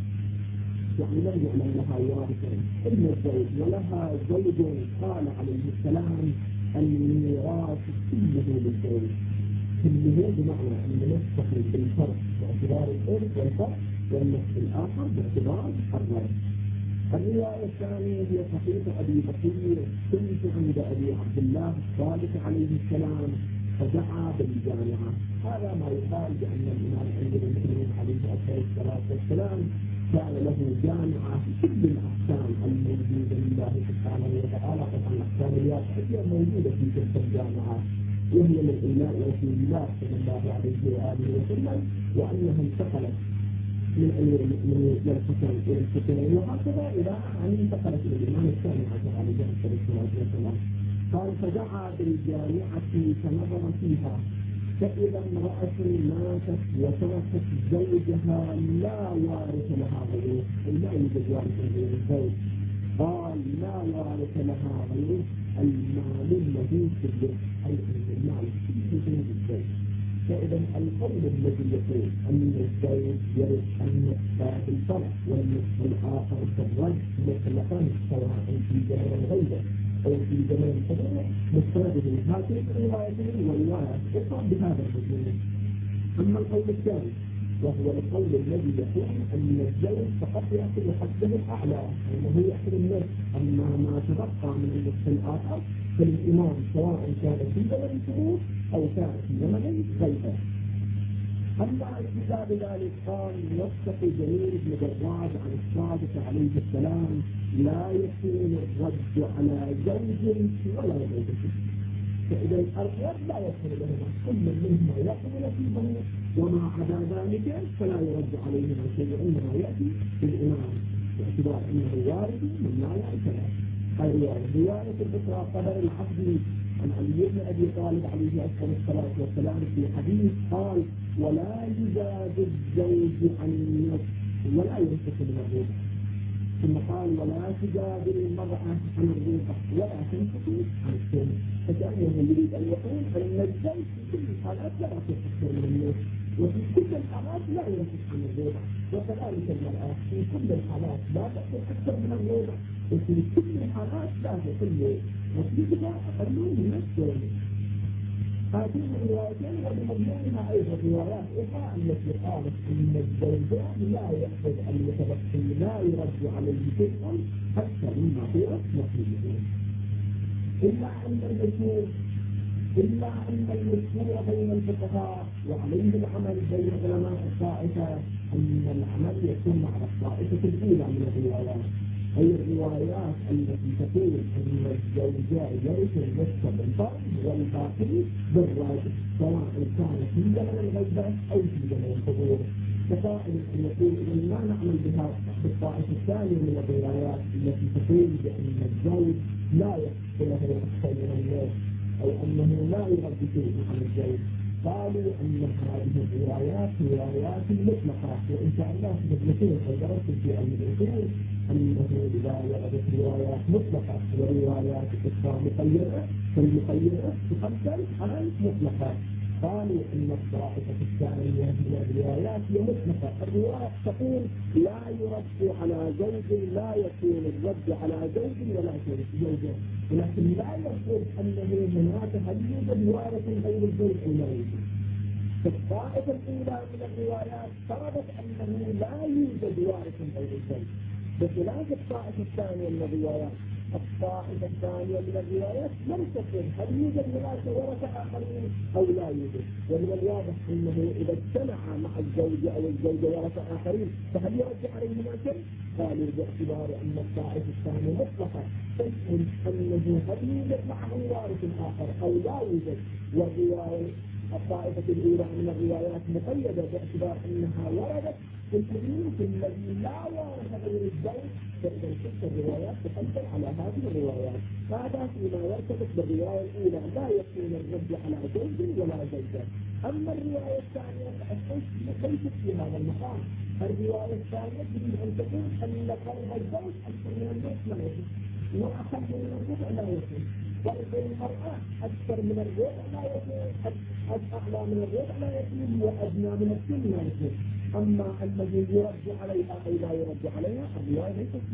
يعني لم يعلم لها وارثا إلا الزوج، ولها زوج قال عليه السلام الميراث كله للزوج، كله بمعنى أن نصفه بالفرق باعتبار الإرث والفرق، والنصف الآخر باعتبار الرث. الرواية الثانية هي صحيح أبي بكير كنت عند أبي عبد الله الصادق عليه السلام فدعا بالجامعة. هذا ما يقال بأن الإمام المسلمين عليه الصلاة والسلام كان له جامعة في كل الأحكام الموجودة لله سبحانه وتعالى. طبعا الأحكام الواقعية موجودة في تلك الجامعة، وهي من إله رسول الله صلى الله عليه وآله وسلم، وأنها انتقلت من أمير المؤمنين إلى الحسين وهكذا إلى أن انتقلت إلى الإمام الثاني عشر عليه الصلاة والسلام. قال فدعا بالجامعة فنظر فيها فإذا امرأة ماتت وتركت زوجها لا وارث لها غيره، لا يوجد وارث غير الزوج. قال لا وارث لها غيره، المال الذي في البيت، أي المال في الزوج. فإذا القول الذي يقول أن الزوج يرث النصف بالفرع والنصف الآخر بالرد مطلقا سواء في زمن غيره أو في زمن الحضور مستنده هذه الرواية والرواية أخرى بهذا المضمون. أما القول الثاني وهو القول الذي يقول أن الزوج فقط يأخذ حده الأعلى أنه يأخذ النصف، أما ما تبقى من النصف الآخر فالإمام سواء كان في زمن الحضور أو كان في زمن غيره. أما إذا بذلك قال يصدق جرير بن جراد عن الصادق عليه السلام لا يكون الرد على زوج ولا زوجة، فإذا الرد لا يكون لهما كل منهما يأخذ نصيبه وما عدا ذلك فلا يرد عليهما شيء إنما يأتي بالإمام باعتبار أنه وارد من لا يعتبر. رواية الأخرى قدر العبد عن علي بن أبي طالب عليه أفضل الصلاة والسلام في حديث قال ولا يزاد الزوج عن النصف ولا ينفق من الربع، ثم قال ولا تجادل المرأة عن الربع ولا تنفق عن الثمن، فكأنه يريد أن يقول أن الزوج في كل الحالات لا ينفق أكثر من النصف وفي كل الحالات لا ينفق عن الربع، وكذلك المرأة في كل الحالات لا تنفق أكثر من الربع وفي كل الحالات لا تنفق وفيها أقل من الثمن. هذه الروايتين وبمضمونها أيضا روايات أخرى التي قالت أن الزوجان لا يحفظ المتبقي لا يرد عليه شيء أكثر مما هو نصيبه، إلا أن المشهور بين الفقهاء وعليه العمل بين علماء الطائفة أن العمل يكون على الطائفة الأولى من الروايات، أي الروايات التي تقول أن الزوجاء يرث النصف بالفرض والباقي بالرد سواء كان في زمن الغيبة أو في زمن الحضور. فقائل أن يقول إن ما نعمل بها بالطائفة الثانية من الروايات التي تقول بأن الزوج لا يحصل له أكثر من النصف أو أنه لا يرد شيء عن الزوج، قالوا أن هذه الروايات روايات مطلقة، وإن شاء الله سنبنيه ودرست في علم الأصول أنه إذا وردت روايات مطلقة وروايات أخرى مقيدة فالمقيدة تقدم على المطلقة. قالوا أن الطائفة الثانية من الروايات هي مطلقة، الرواية تقول لا يرد على زوج لا يكون الرد على زوج ولا زوجة، ولكن لا يقول أنه هناك هل يوجد وارث غير الزوج أو لا يوجد. فالطائفة الأولى من الروايات فرضت أنه لا يوجد وارث غير الزوج، بخلاف الطائفة الثانية من الروايات. الطائفة الثانية من الروايات لم تقل هل يوجد هناك ورثة آخرين أو لا يوجد، ومن الواضح أنه إذا اجتمع مع الزوجة أو الزوجة ورثة آخرين فهل يرجع عليهما شيء؟ قالوا باعتبار أن الطائفة الثانية مطلقة تقول أنه هل يوجد معه وارث آخر أو لا يوجد، والرواية الطائفة الأولى من الروايات مقيدة باعتبار أنها وردت في الحديث الذي لا وارث غير الزوج، فإذا تلك الروايات تقدم على هذه الروايات. هذا فيما يرتبط بالرواية الأولى لا يكون الرد على زوج ولا زوجة. أما الرواية الثانية ليست في هذا المقام، الرواية الثانية تريد أن تقول أن فرض الزوج أكثر من النصف لا يكون وأقل من الربع لا يكون، فرض المرأة أكثر من الربع لا يكون، أعلى من الربع لا يكون، وأدنى من الثلث لا يكون. أما الذي يرد عليها أو لا يرد عليها الرواية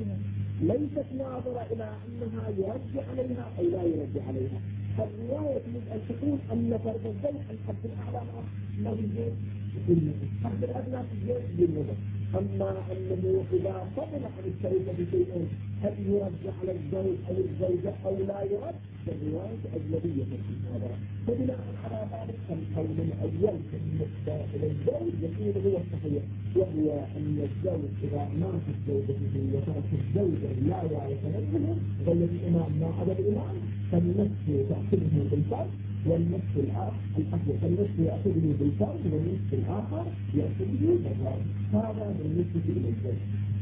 ليست ناظرة إلى أنها يرد عليها أو لا يرد عليها. الرواية تريد أن تقول أن فرض الزوج الحد الأعلى ما يجوز الحد الأدنى في الزوج بالنظر. أما أنه إذا فضل عن الشريكة بشيء هل يرد على الزوج أو الزوجة أو لا يرد، فالرواية أجنبية في هذا. فبناء على ذلك القول الأول بالنسبة إلى الزوج يكون هو الصحيح، وهو أن الزوج إذا ماتت زوجته وترك الزوجة لا يعرف منه بل الإمام ما عدا الإمام فالنصف تأخذه بالفرض والنصف الآخر فالنصف يأخذه بالفرض والنصف الآخر يأخذه بالفرض. هذا بالنسبة إلى الزوج.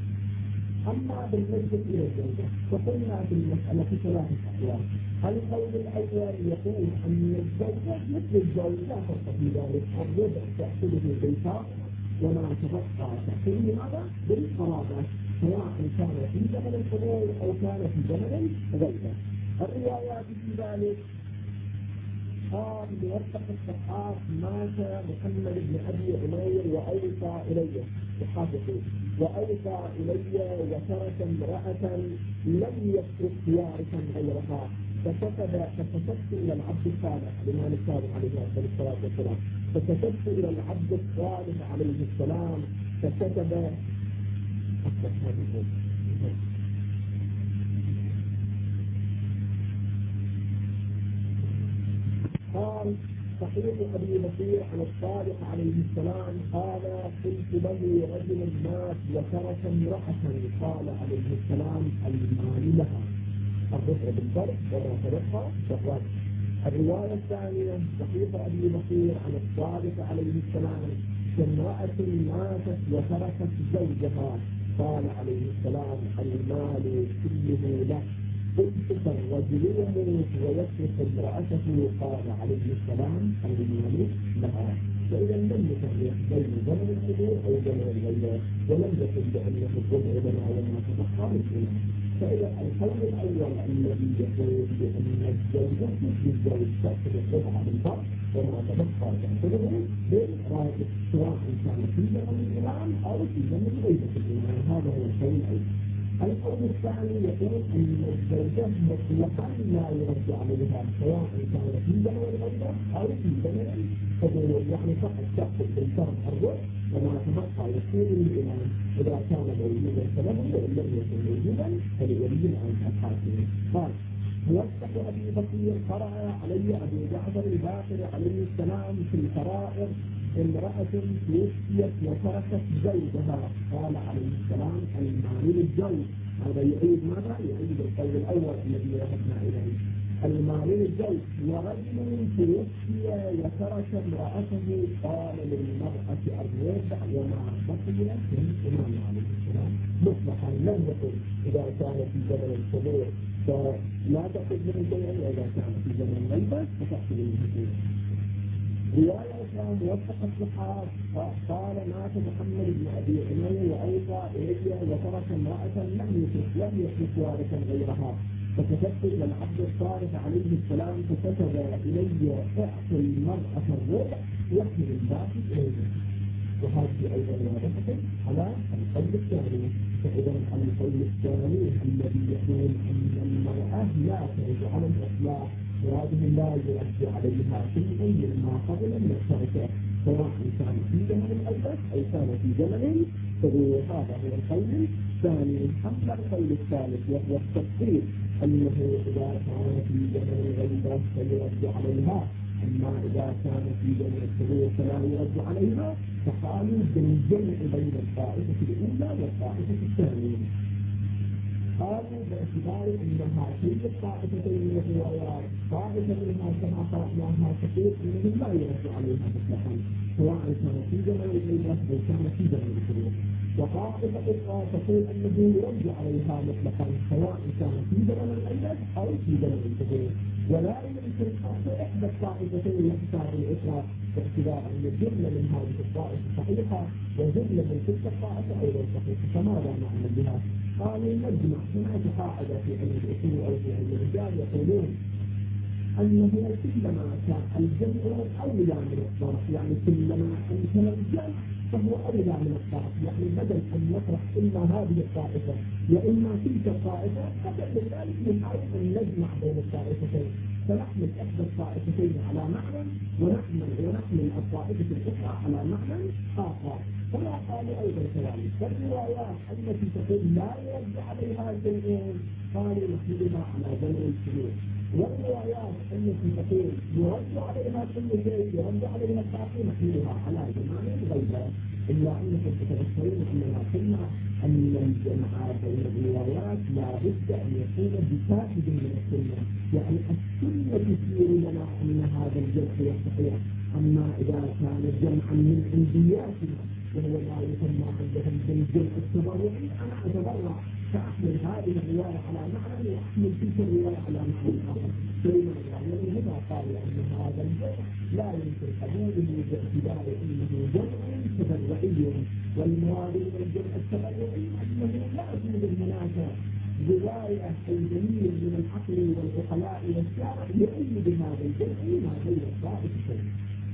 أما بالنسبة إلى الزوجة فقلنا في المسألة ثلاثة أقوال. القول الأول يقول أن الزوجة مثل الزوج لا فرق في ذلك، الربع تأخذه بالفرض وما تبقى تأخذه ماذا؟ بالقرابة، سواء كان في زمن الحضور أو كان في زمن الغيبة. الروايات في ذلك قال موثق الصحاح مات محمد بن ابي عمير واوصى الي يحافظ واوصى الي وترك امراه لم يترك وارثا غيرها فكتبت الى العبد الصالح الامام الصالح عليه الصلاه والسلام فكتبت الى العبد الصالح عليه السلام فكتب قال صحيح ابي بكير عن الصالح عليه السلام قال قلت له رجل مات وترك امراه قال عليه السلام المال لها الرفع بالضرب وما تبقى بالرد. الروايه الثانيه صحيح ابي بكير عن الصالح عليه السلام امراه ماتت وتركت زوجها قال عليه السلام المال كله له. قلت فالرجل يموت ويترك امرأته قال عليه السلام المال لها. فإذا لم يفرق بين زمن الحضور أو زمن الغيبة ولم يكن بأنه الربع لنا وما تبقى مثلنا. فإذا القول الأول الذي يقول بأن الزوجة للزوج تأخذ الربع بالفرق وما تبقى تأخذه بالرائد سواء كان في زمن الإمام أو في زمن غيبة الإمام. هذا هو القول الأول. القول الثاني يقول أن الزوجة مطلقا لا يرد عليها سواء كان في زمن الغيبة أو في زمن الحضور يعني فقط تأخذ بالفرق الربع وما تبقى يكون للإمام إذا كان موجودا فله وإن لم يكن موجودا فلولي الأمر الحاكم. قال موثق أبي بكير قرأ علي أبو جعفر الباقر عليه السلام في الفرائض امرأة توفيت وتركت زوجها قال عليه السلام المال للزوج. هذا يعيد ماذا؟ يعيد القول الأول الذي ذهبنا إليه. المال للزوج. ورجل توفي وترك امرأته قال للمرأة الربع وما بقي للإمام عليه السلام مطلقا لم يقل إذا كان في زمن الحضور فلا تأخذ من شيئا وإذا كان في زمن الغيبة فتأخذ من شيئا. رواية أخرى موثق الصحاح قال مات محمد بن أبي عمير وأوصى إلي وترك امرأة لم يترك وارثا غيرها فكتبت إلى العبد الصالح عليه السلام فكتب إلي اعطي المرأة الربع يحمل الباقي إليه. وهذه أيضا واضحة على القول الثاني. فإذا القول الثاني الذي يقول أن المرأة لا ترد على الإطلاق وهذه لا يرد عليها شيء مما قبل من التركة سواء كان في زمن الأول أو كان في زمن الحضور. هذا هو القول الثاني. أما القول الثالث وهو التفصيل أنه إذا كان في زمن الغيبة فيرد عليها أما إذا كان في زمن الحضور فلا يرد عليها فقالوا بالجمع بين الطائفة الأولى والطائفة الثانية. قالوا باعتبار أن هاتين الطائفتين من الروايات طائفة منها كما قرأناها تقول أنه لا يرد عليها مطلقا سواء كان في زمن الغيبة أو كان في زمن الحضور. وطائفة أخرى تقول أنه يرد عليها مطلقا سواء كان في زمن الغيبة أو في زمن الحضور. ولا يمكن أخذ إحدى الطائفتين الاختيار الأخرى باعتبار أن جملة من هذه الطائفة صحيحة وجملة من تلك الطائفة أيضا صحيحة. فماذا نعمل بها؟ قالوا نجمع. هناك قاعدة في علم الأصول أو في علم الرجال يقولون أنه كلما كان الجمع أولى من الطرف يعني كلما أمكن الجمع فهو أولى من الطرف يعني بدل أن نطرح إما هذه الطائفة وإما تلك الطائفة فبعد ذلك نحاول أن نجمع بين الطائفتين فنحمل إحدى الطائفتين على معنى ونحمل الطائفة الأخرى على معنى آخر. كما قالوا أيضا كذلك. فالروايات التي تقول لا يرد عليها شيء قالوا نحملها على زمن الحضور. والروايات التي تقول يرد عليها كل شيء يرد عليها الباقي نحملها على زمان الغيبة. إلا أنكم تتذكرون أننا قلنا أن الجمع بين الروايات لا بد أن يكون بشاهد من السنة يعني السنة تشير لنا أن هذا الجمع يستطيع. أما إذا كان جمعا من عندياتنا وهو ما يسمى عندهم بالجمع التبرعي أنا أتبرع فأحمل هذه الرواية على معنى وأحمل تلك الرواية على معنى آخر. فلماذا؟ لأنه قالوا أن هذا الجمع لا يمكن قبوله باعتبار أنه جمع تبرعي والمراد من الجمع التبرعي أنه لا يوجد هناك رواية الجميل من العقل والعقلاء والشارع يؤيد هذا الجمع ما بين الطائفتين.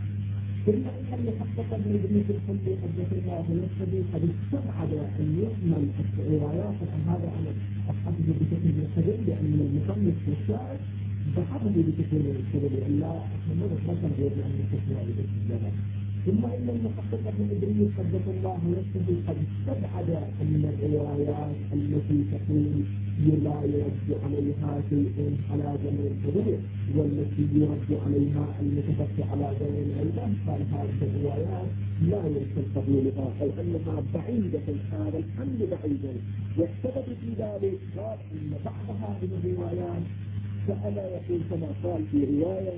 ثم إن اللي حقق ابن الحلي حجة الله المسلمي قد استبعد أن يحمل الروايات هذا على أصحابه بشكل مستقل، لأن المصنف والشاعر بحثه بشكل مستقل لا أحمل مثلا غير أن يكون عليه. ثم إن المحقق ابن إدريس حجة الله المسلمي قد استبعد أن الروايات التي تقول لا يرد عليها شيء على جميع الحضور والتي يرد عليها المتفق على جميع العلم، قال هذه الروايات لا يمكن قبولها أو أنها بعيدة هذا الحمل بعيدا. والسبب في ذلك قال أن بعض هذه الروايات فألا يقول كما قال في رواية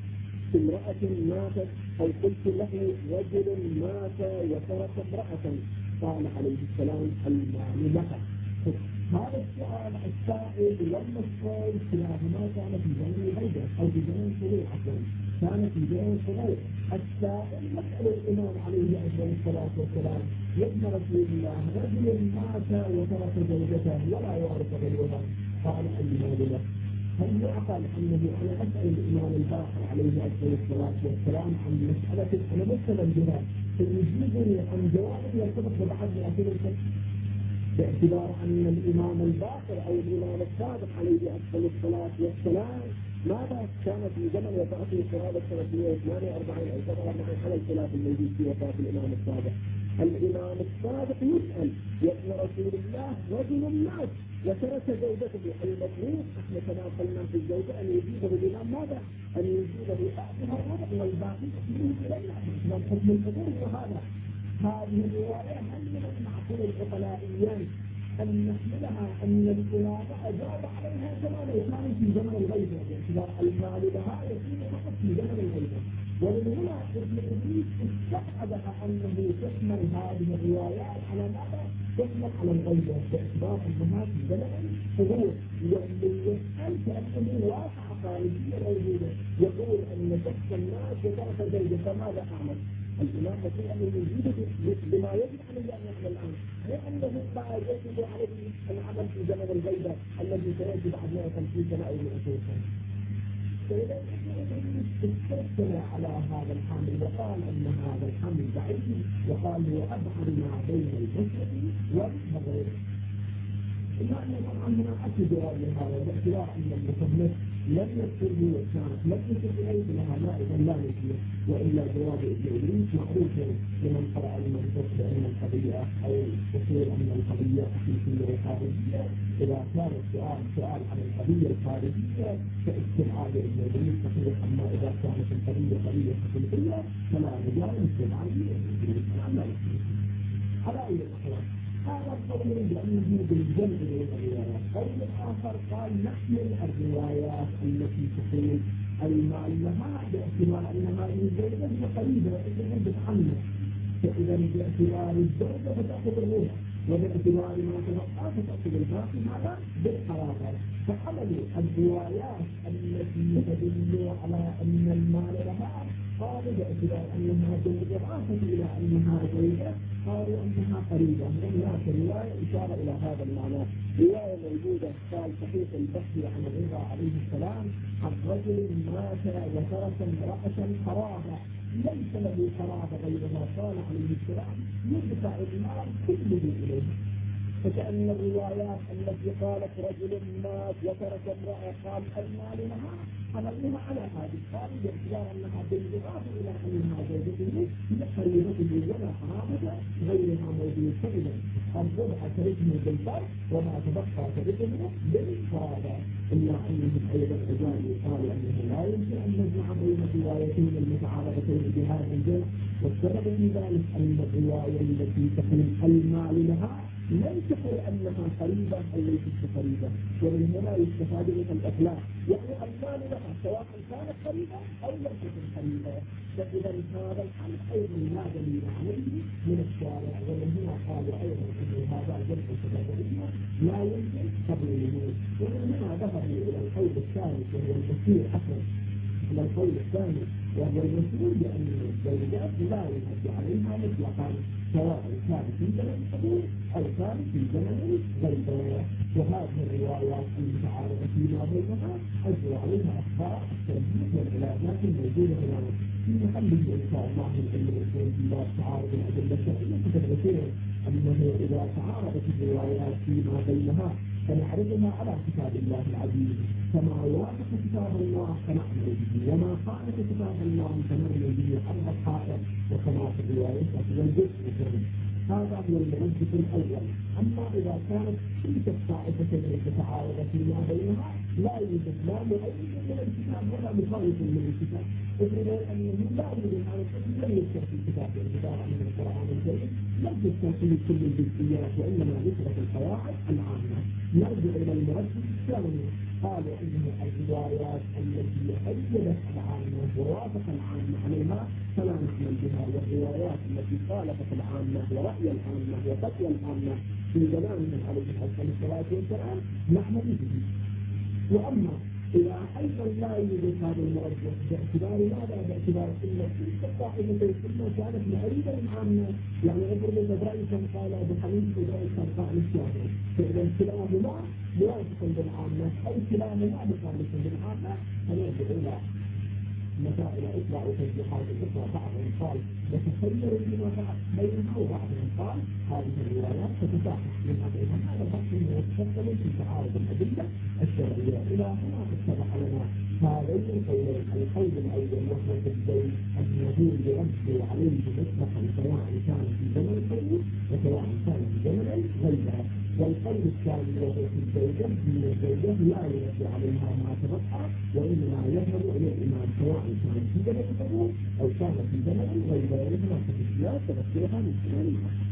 امرأة ماتت أو قلت له رجل مات وترك امرأة قال عليه السلام المال لها. هذا السؤال السائل والمسؤول كلاهما كان في زمن الهيبة أو في زمن الشروع عفوا كان في زمن الشروع. السائل يسأل الإمام عليه أفضل الصلاة والسلام يا ابن رسول الله رجل مات وترك زوجته ولا يعرف غيرها قال المال له. هل يعقل أنه أنا أسأل الإمام الباقر عليه أفضل الصلاة والسلام عن مسألة أنا مثلا بها فيجيبني عن جواب يرتبط ببعض أسئلة الفقه باعتبار أن الإمام الباقر أو الإمام الصادق عليه أفضل الصلاة والسلام ماذا كان في زمن وفاته قرابة 348 أو 47 على الخلاف الموجود في وفاة الإمام الصادق. الإمام الصادق يسأل يا ابن رسول الله رجل مات وترك زوجته المطلوب احنا كما قلنا في الزوجة أن يجيبه الإمام ماذا؟ أن يجيبه بعضها الوضع والباقي يجيبه إلينا من حكم الحضور. وهذا هذه الرواية هل من المعقول العقلائيين أن نحملها أن الإمام أجاب عليها كما لو كان في زمن الغيبة باعتبار المال لها يكون فقط في زمن الغيبة. ومن هنا ابن إدريس استبعدها أنه تحمل هذه الروايات على ماذا؟ تحمل على الغيبة باعتبار أنها في زمن الحضور. والذي يسأل كأنه واقع خارجية موجودة يقول أن شخص الناس وترك زوجته فماذا أعمل؟ الإمام يقول أنه يجيب بما يجب عليه أن يعمل الآن لأنه ما يجب عليه العمل في زمن الغيبة الذي سيأتي بعد 150 سنة أو 200 سنة. فإذا استثنى على هذا الحمل وقال أن هذا الحمل بعيد وقال هو أبعد ما بين المشرق والمغرب. إلا أن طبعا هنا أكد جواب لهذا باعتبار أن المصنف لم يذكر لم يذكر إليه لها نائبا لا يذكر وإلا جواب ابن إدريس معروف لمن قرأ المنطق بأن القضية أو تصير أن القضية حقيقية خارجية. إذا كان سؤال عن القضية الخارجية فاستبعاد ابن إدريس صحيح، أما إذا كانت القضية قضية حقيقية فلا مجال استبعاد ابن إدريس لا يذكر. على أي الأحوال هذا القول بأنه بالجمع بين الروايات. قول آخر قال نحمل الروايات التي تقول المال لها باعتبار أنها من زوجة هي قريبة إذا بتحمل، فإذا باعتبار الزوجة فتأخذ الروح وباعتبار ما تبقى فتأخذ الباقي ماذا؟ بالحرارة. فحملوا الروايات التي تدل على أن المال لها قالوا باعتبار أنها بالإضافة إلى أنها زوجة قالوا أنها قريبة. وهناك رواية إشارة إلى هذا المعنى. رواية موجودة قال صحيح البحث عن الرضا عليه السلام عن رجل مات وترك امرأة قرابة ليس له قرابة غير ما قال عليه السلام يدفع المال كله إليه. فكأن الروايات التي قالت رجل مات وترك امرأة قال المال لها حملوها على هذه قال باعتبار أنها بالإضافة إلى أنها زوجته قريبته ولا قرابة غيرها موجود. فإذا الربع تركه بالفرق وما تبقى تركه بالقرابة. إلا أنهم أيضا أجانوا قالوا أنه لا يمكن أن نجمع بين الروايتين المتعارضتين بهذا الجنس. والسبب في ذلك أن الرواية التي تقول المال لها ليس تقول أنها قريبة أو ليست قريبة. ومن هنا يستفاد من الأخلاق يعني المال لها سواء كانت قريبة أو لم تكن قريبة. فإذا هذا الحل أيضا لا دليل عليه من الشارع. ومن هنا قالوا أيضا أن هذا جمع سببية لا يمكن قبله. ومن هنا ذهبوا إلى القول الثالث وهو الكثير أكثر إلى القول الثاني وهو المسؤول بأن الزوجات لا يحد عليها مطلقا سواء كان في زمن الحضور أو كان في زمن الغيبة. وهذه الروايات المتعارضة فيما بينها أجرى عليها أخبار التنبيه والعلاجات الموجودة هنا في محل إن شاء الله من علم الأصول في باب تعارض الأدلة الشرعية كتبتين أنه إذا تعارضت الروايات فيما بينها فنعرضها على كتاب الله العزيز، كما وافق كتاب الله فنعمل به، وما خالف كتاب الله فنعمل به حرب الحائط، وكما في الرواية الجزء الثاني. هذا هو الموجه الأول. أما إذا كانت تلك الطائفتين تتعارض فيما بينها لا يوجد لا مؤيد من الكتاب ولا مخالف من الكتاب، إذن أنه لا يوجد هذا الشيء لم يذكر في الكتاب العبارة عن القرآن الكريم، لم تذكر في كل الجزئيات وإنما ذكرت القواعد العامة. نرجع إلى المرجح الثاني، قالوا إنه الروايات التي أيدت العامة ووافق العامة عليها فلا نعمل بها، والروايات التي خالفت العامة ورأي العامة وفتوى العامة في زمانهم عليه الصلاة والسلام نعمل به. وأما إذا أيضا لا يوجد هذا المرجح باعتبار ماذا؟ باعتبار أن تلك الطائفتين كلها كانت مؤيدة للعامة، يعني افرض أن رأيكم قال أبو حنيفة ورأيك قال الشافعي، فإذا كلاهما موافق بالعامة أو كلاهما مخالف بالعامة فنرجع إلى مسائل أخرى وتوجيهات أخرى. بعضهم قال نتخير فيما بينها، وبعضهم قال هذه الروايات تتساقط من بينها. هذا بحث مفصل في تعارض الأدلة الشرعية. إلى هنا اتضح لنا هذين القولين، القول الأول وهو في الزوج أنه يرد عليه مطلقا سواء كان في زمن الحدود وسواء كان في زمن الغيبة، والقول الثاني وهو في الزوجة من الزوجة لا يرد عليها ما تبقى، وإنما يذهب إلى الإمام سواء كان في زمن الحدود أو كان في زمن الغيبة. ولهنا خصوصيات تفسيرها من خلال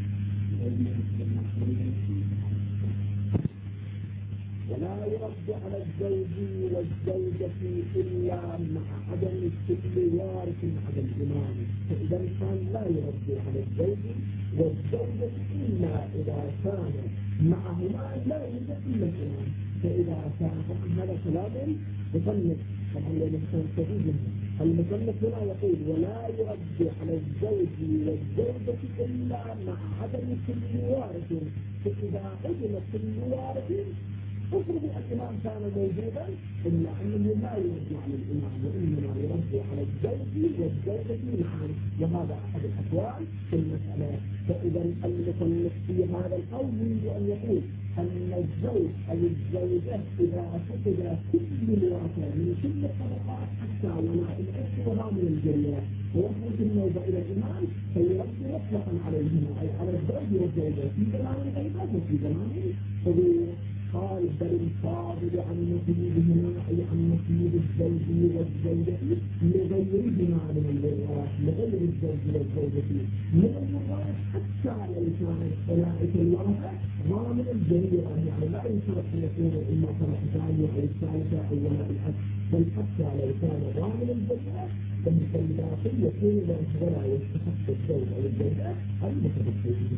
ولا يرد على الزوج والزوجة إلا مع عدم كل وارث على الإمام، فإذا كان لا يرد على الزوج والزوجة إلا إذا كان معهما لا يوجد إلا الإمام. فإذا كان هذا كلام مصنف طبعا لنحن سبيل المصنف هنا يقول ولا يرد على الزوج والزوجة إلا مع عدم كل وارث، فإذا عدم كل وارث افرض الإمام كان موجودا إلا أنه لا يرد على الإمام وإنما يرد على الزوج والزوجة معا، وهذا أحد الأقوال في المسألة. فإذا المصنف في هذا القول يريد أن يقول أن الزوج أو الزوجة إذا فقد كل الوراثة من كل الطبقات حتى ولاء الإرث وما من الجريرة ويخرج النوبة إلى الإمام فيرد مطلقا عليهما، أي على الزوج والزوجة في زمان الغيبة وفي زمان الحضور. قال بل الفاضل عن نصيبهما أي عن نصيب الزوج والزوجة لغيرهما من الوراث، لغير الزوج والزوجة من الوراث حتى لو كانت أولئك الورثة ضامن الجريرة، يعني لا يشرط أن يكون إما طرف ثاني أو الثالثة أو ولاء الأب، بل حتى لو كان ضامن الجريرة فالباقي يكون له ولا يستحق الزوج أو الزوجة المتبقين.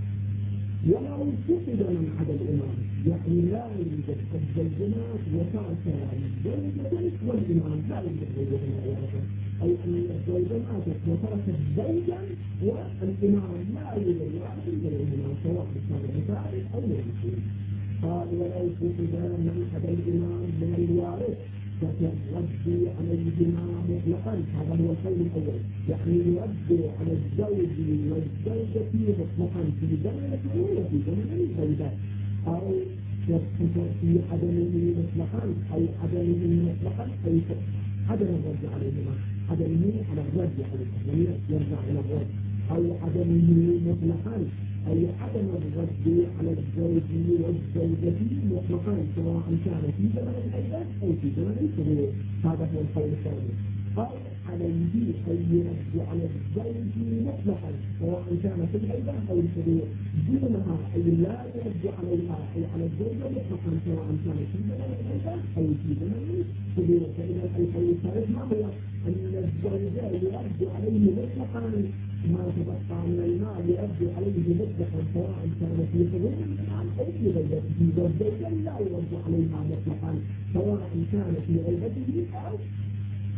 ولو فقد من عدا الإمام، يعني لا يوجد الزوجات وترك الزوجة والإمام، لا يوجد الزوجة ورثة، أي أن الزوجة وتركت زوجا والإمام لا يوجد ورثة بينهما سواء كان الرسائل أو المسلم. قال ولو فقد من عدا الإمام من الوارث فترد عليهما مطلقا، هذا هو القول الأول، يعني يرد على الزوج والزوجة مطلقا في زمن الحضور وفي زمن الغيبة، أو في عدمه مطلقا أو عدمه مطلقا أي عدم الرد عليهما، عدمه على الرد يعني يرجع إلى الرد، أو عدمه مطلقا أي عدم الرد على الزوج والزوجة مطلقا سواء كان في زمن الغيبة أو في زمن الحضور. هذا هو القول الثاني. قال عليه أن يرد على الزوج مطلقا سواء كان في الغيبة أو الحضور دونها، أي لا يرد عليها أي على الزوجة مطلقا سواء كان في زمن الغيبة أو في زمن الحضور. فإذا القول الثالث ما هو؟ أن الزوجة يرد عليه مطلقا ما تبقى من المال يرد عليه مطلقا سواء كان في حضور أو في غيبته، والزوجة لا يرد عليها مطلقا سواء كان في غيبته أو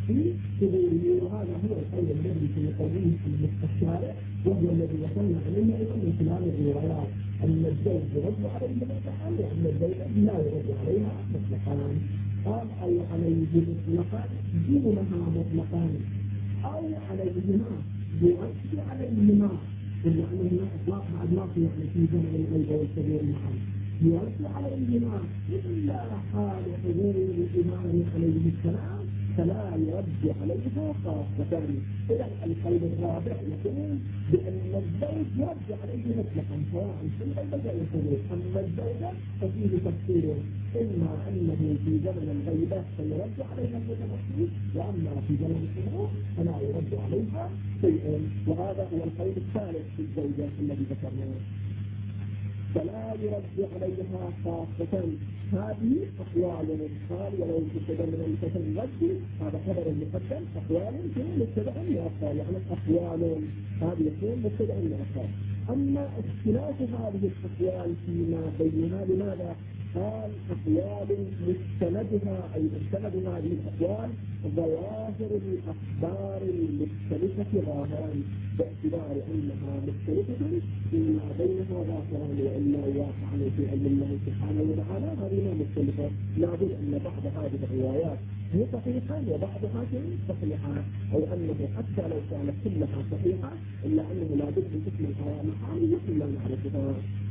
في ظهوره، وهذا هو القول الذي سيقويه الشارع، وهو الذي وصلنا إليه أيضا من خلال الروايات، أن الزوج يرد عليه مطلقا وأن الزوجة لا يرد عليها مطلقا. قال أو عليه مطلقا دونها مطلقا، أو عليهما يرد عليهما، إلا أن هناك إطلاق بعد ما في يعني في زمن الغيبة والكبير معا، يرد عليهما إلا حال حضور الإمام عليه السلام فلا يرد عليها خاصة. إذا القول الرابع يقول بأن الزوج يرد عليه مطلقا سواء في الغيبة أو الحضور، أما الزوجة ففيه تفسير، إما أنه في زمن الغيبة فيرد عليها المتوفي، وأما في زمن الحضور فلا يرد عليها شيء. وهذا هو القول الثالث في الزوجة الذي ذكرناه، فلا يرد عليها خاصة. هذه أقوال قال ولو ابتدأ من المتسلسل، هذا خبر مقدم، أقوال في مبتدأ مؤخر، يعني أقوال هذه يكون مبتدأ مؤخر. أما اختلاف هذه الأقوال فيما بينها لماذا؟ قال أقوال مستندها أي مستند هذه الأقوال ظواهر الأخبار المختلفة ظاهرا، باعتبار أنها مختلفة فيما بينها ظاهرا، وإلا واقعا في علم الله سبحانه وتعالى هذه لا مختلفة. لابد أن بعض هذه الروايات هي صحيحة وبعضها صحيحة، أو أنه حتى لو كانت كلها صحيحة إلا أنه لابد من اسم الحرام معاني لا نعرفها.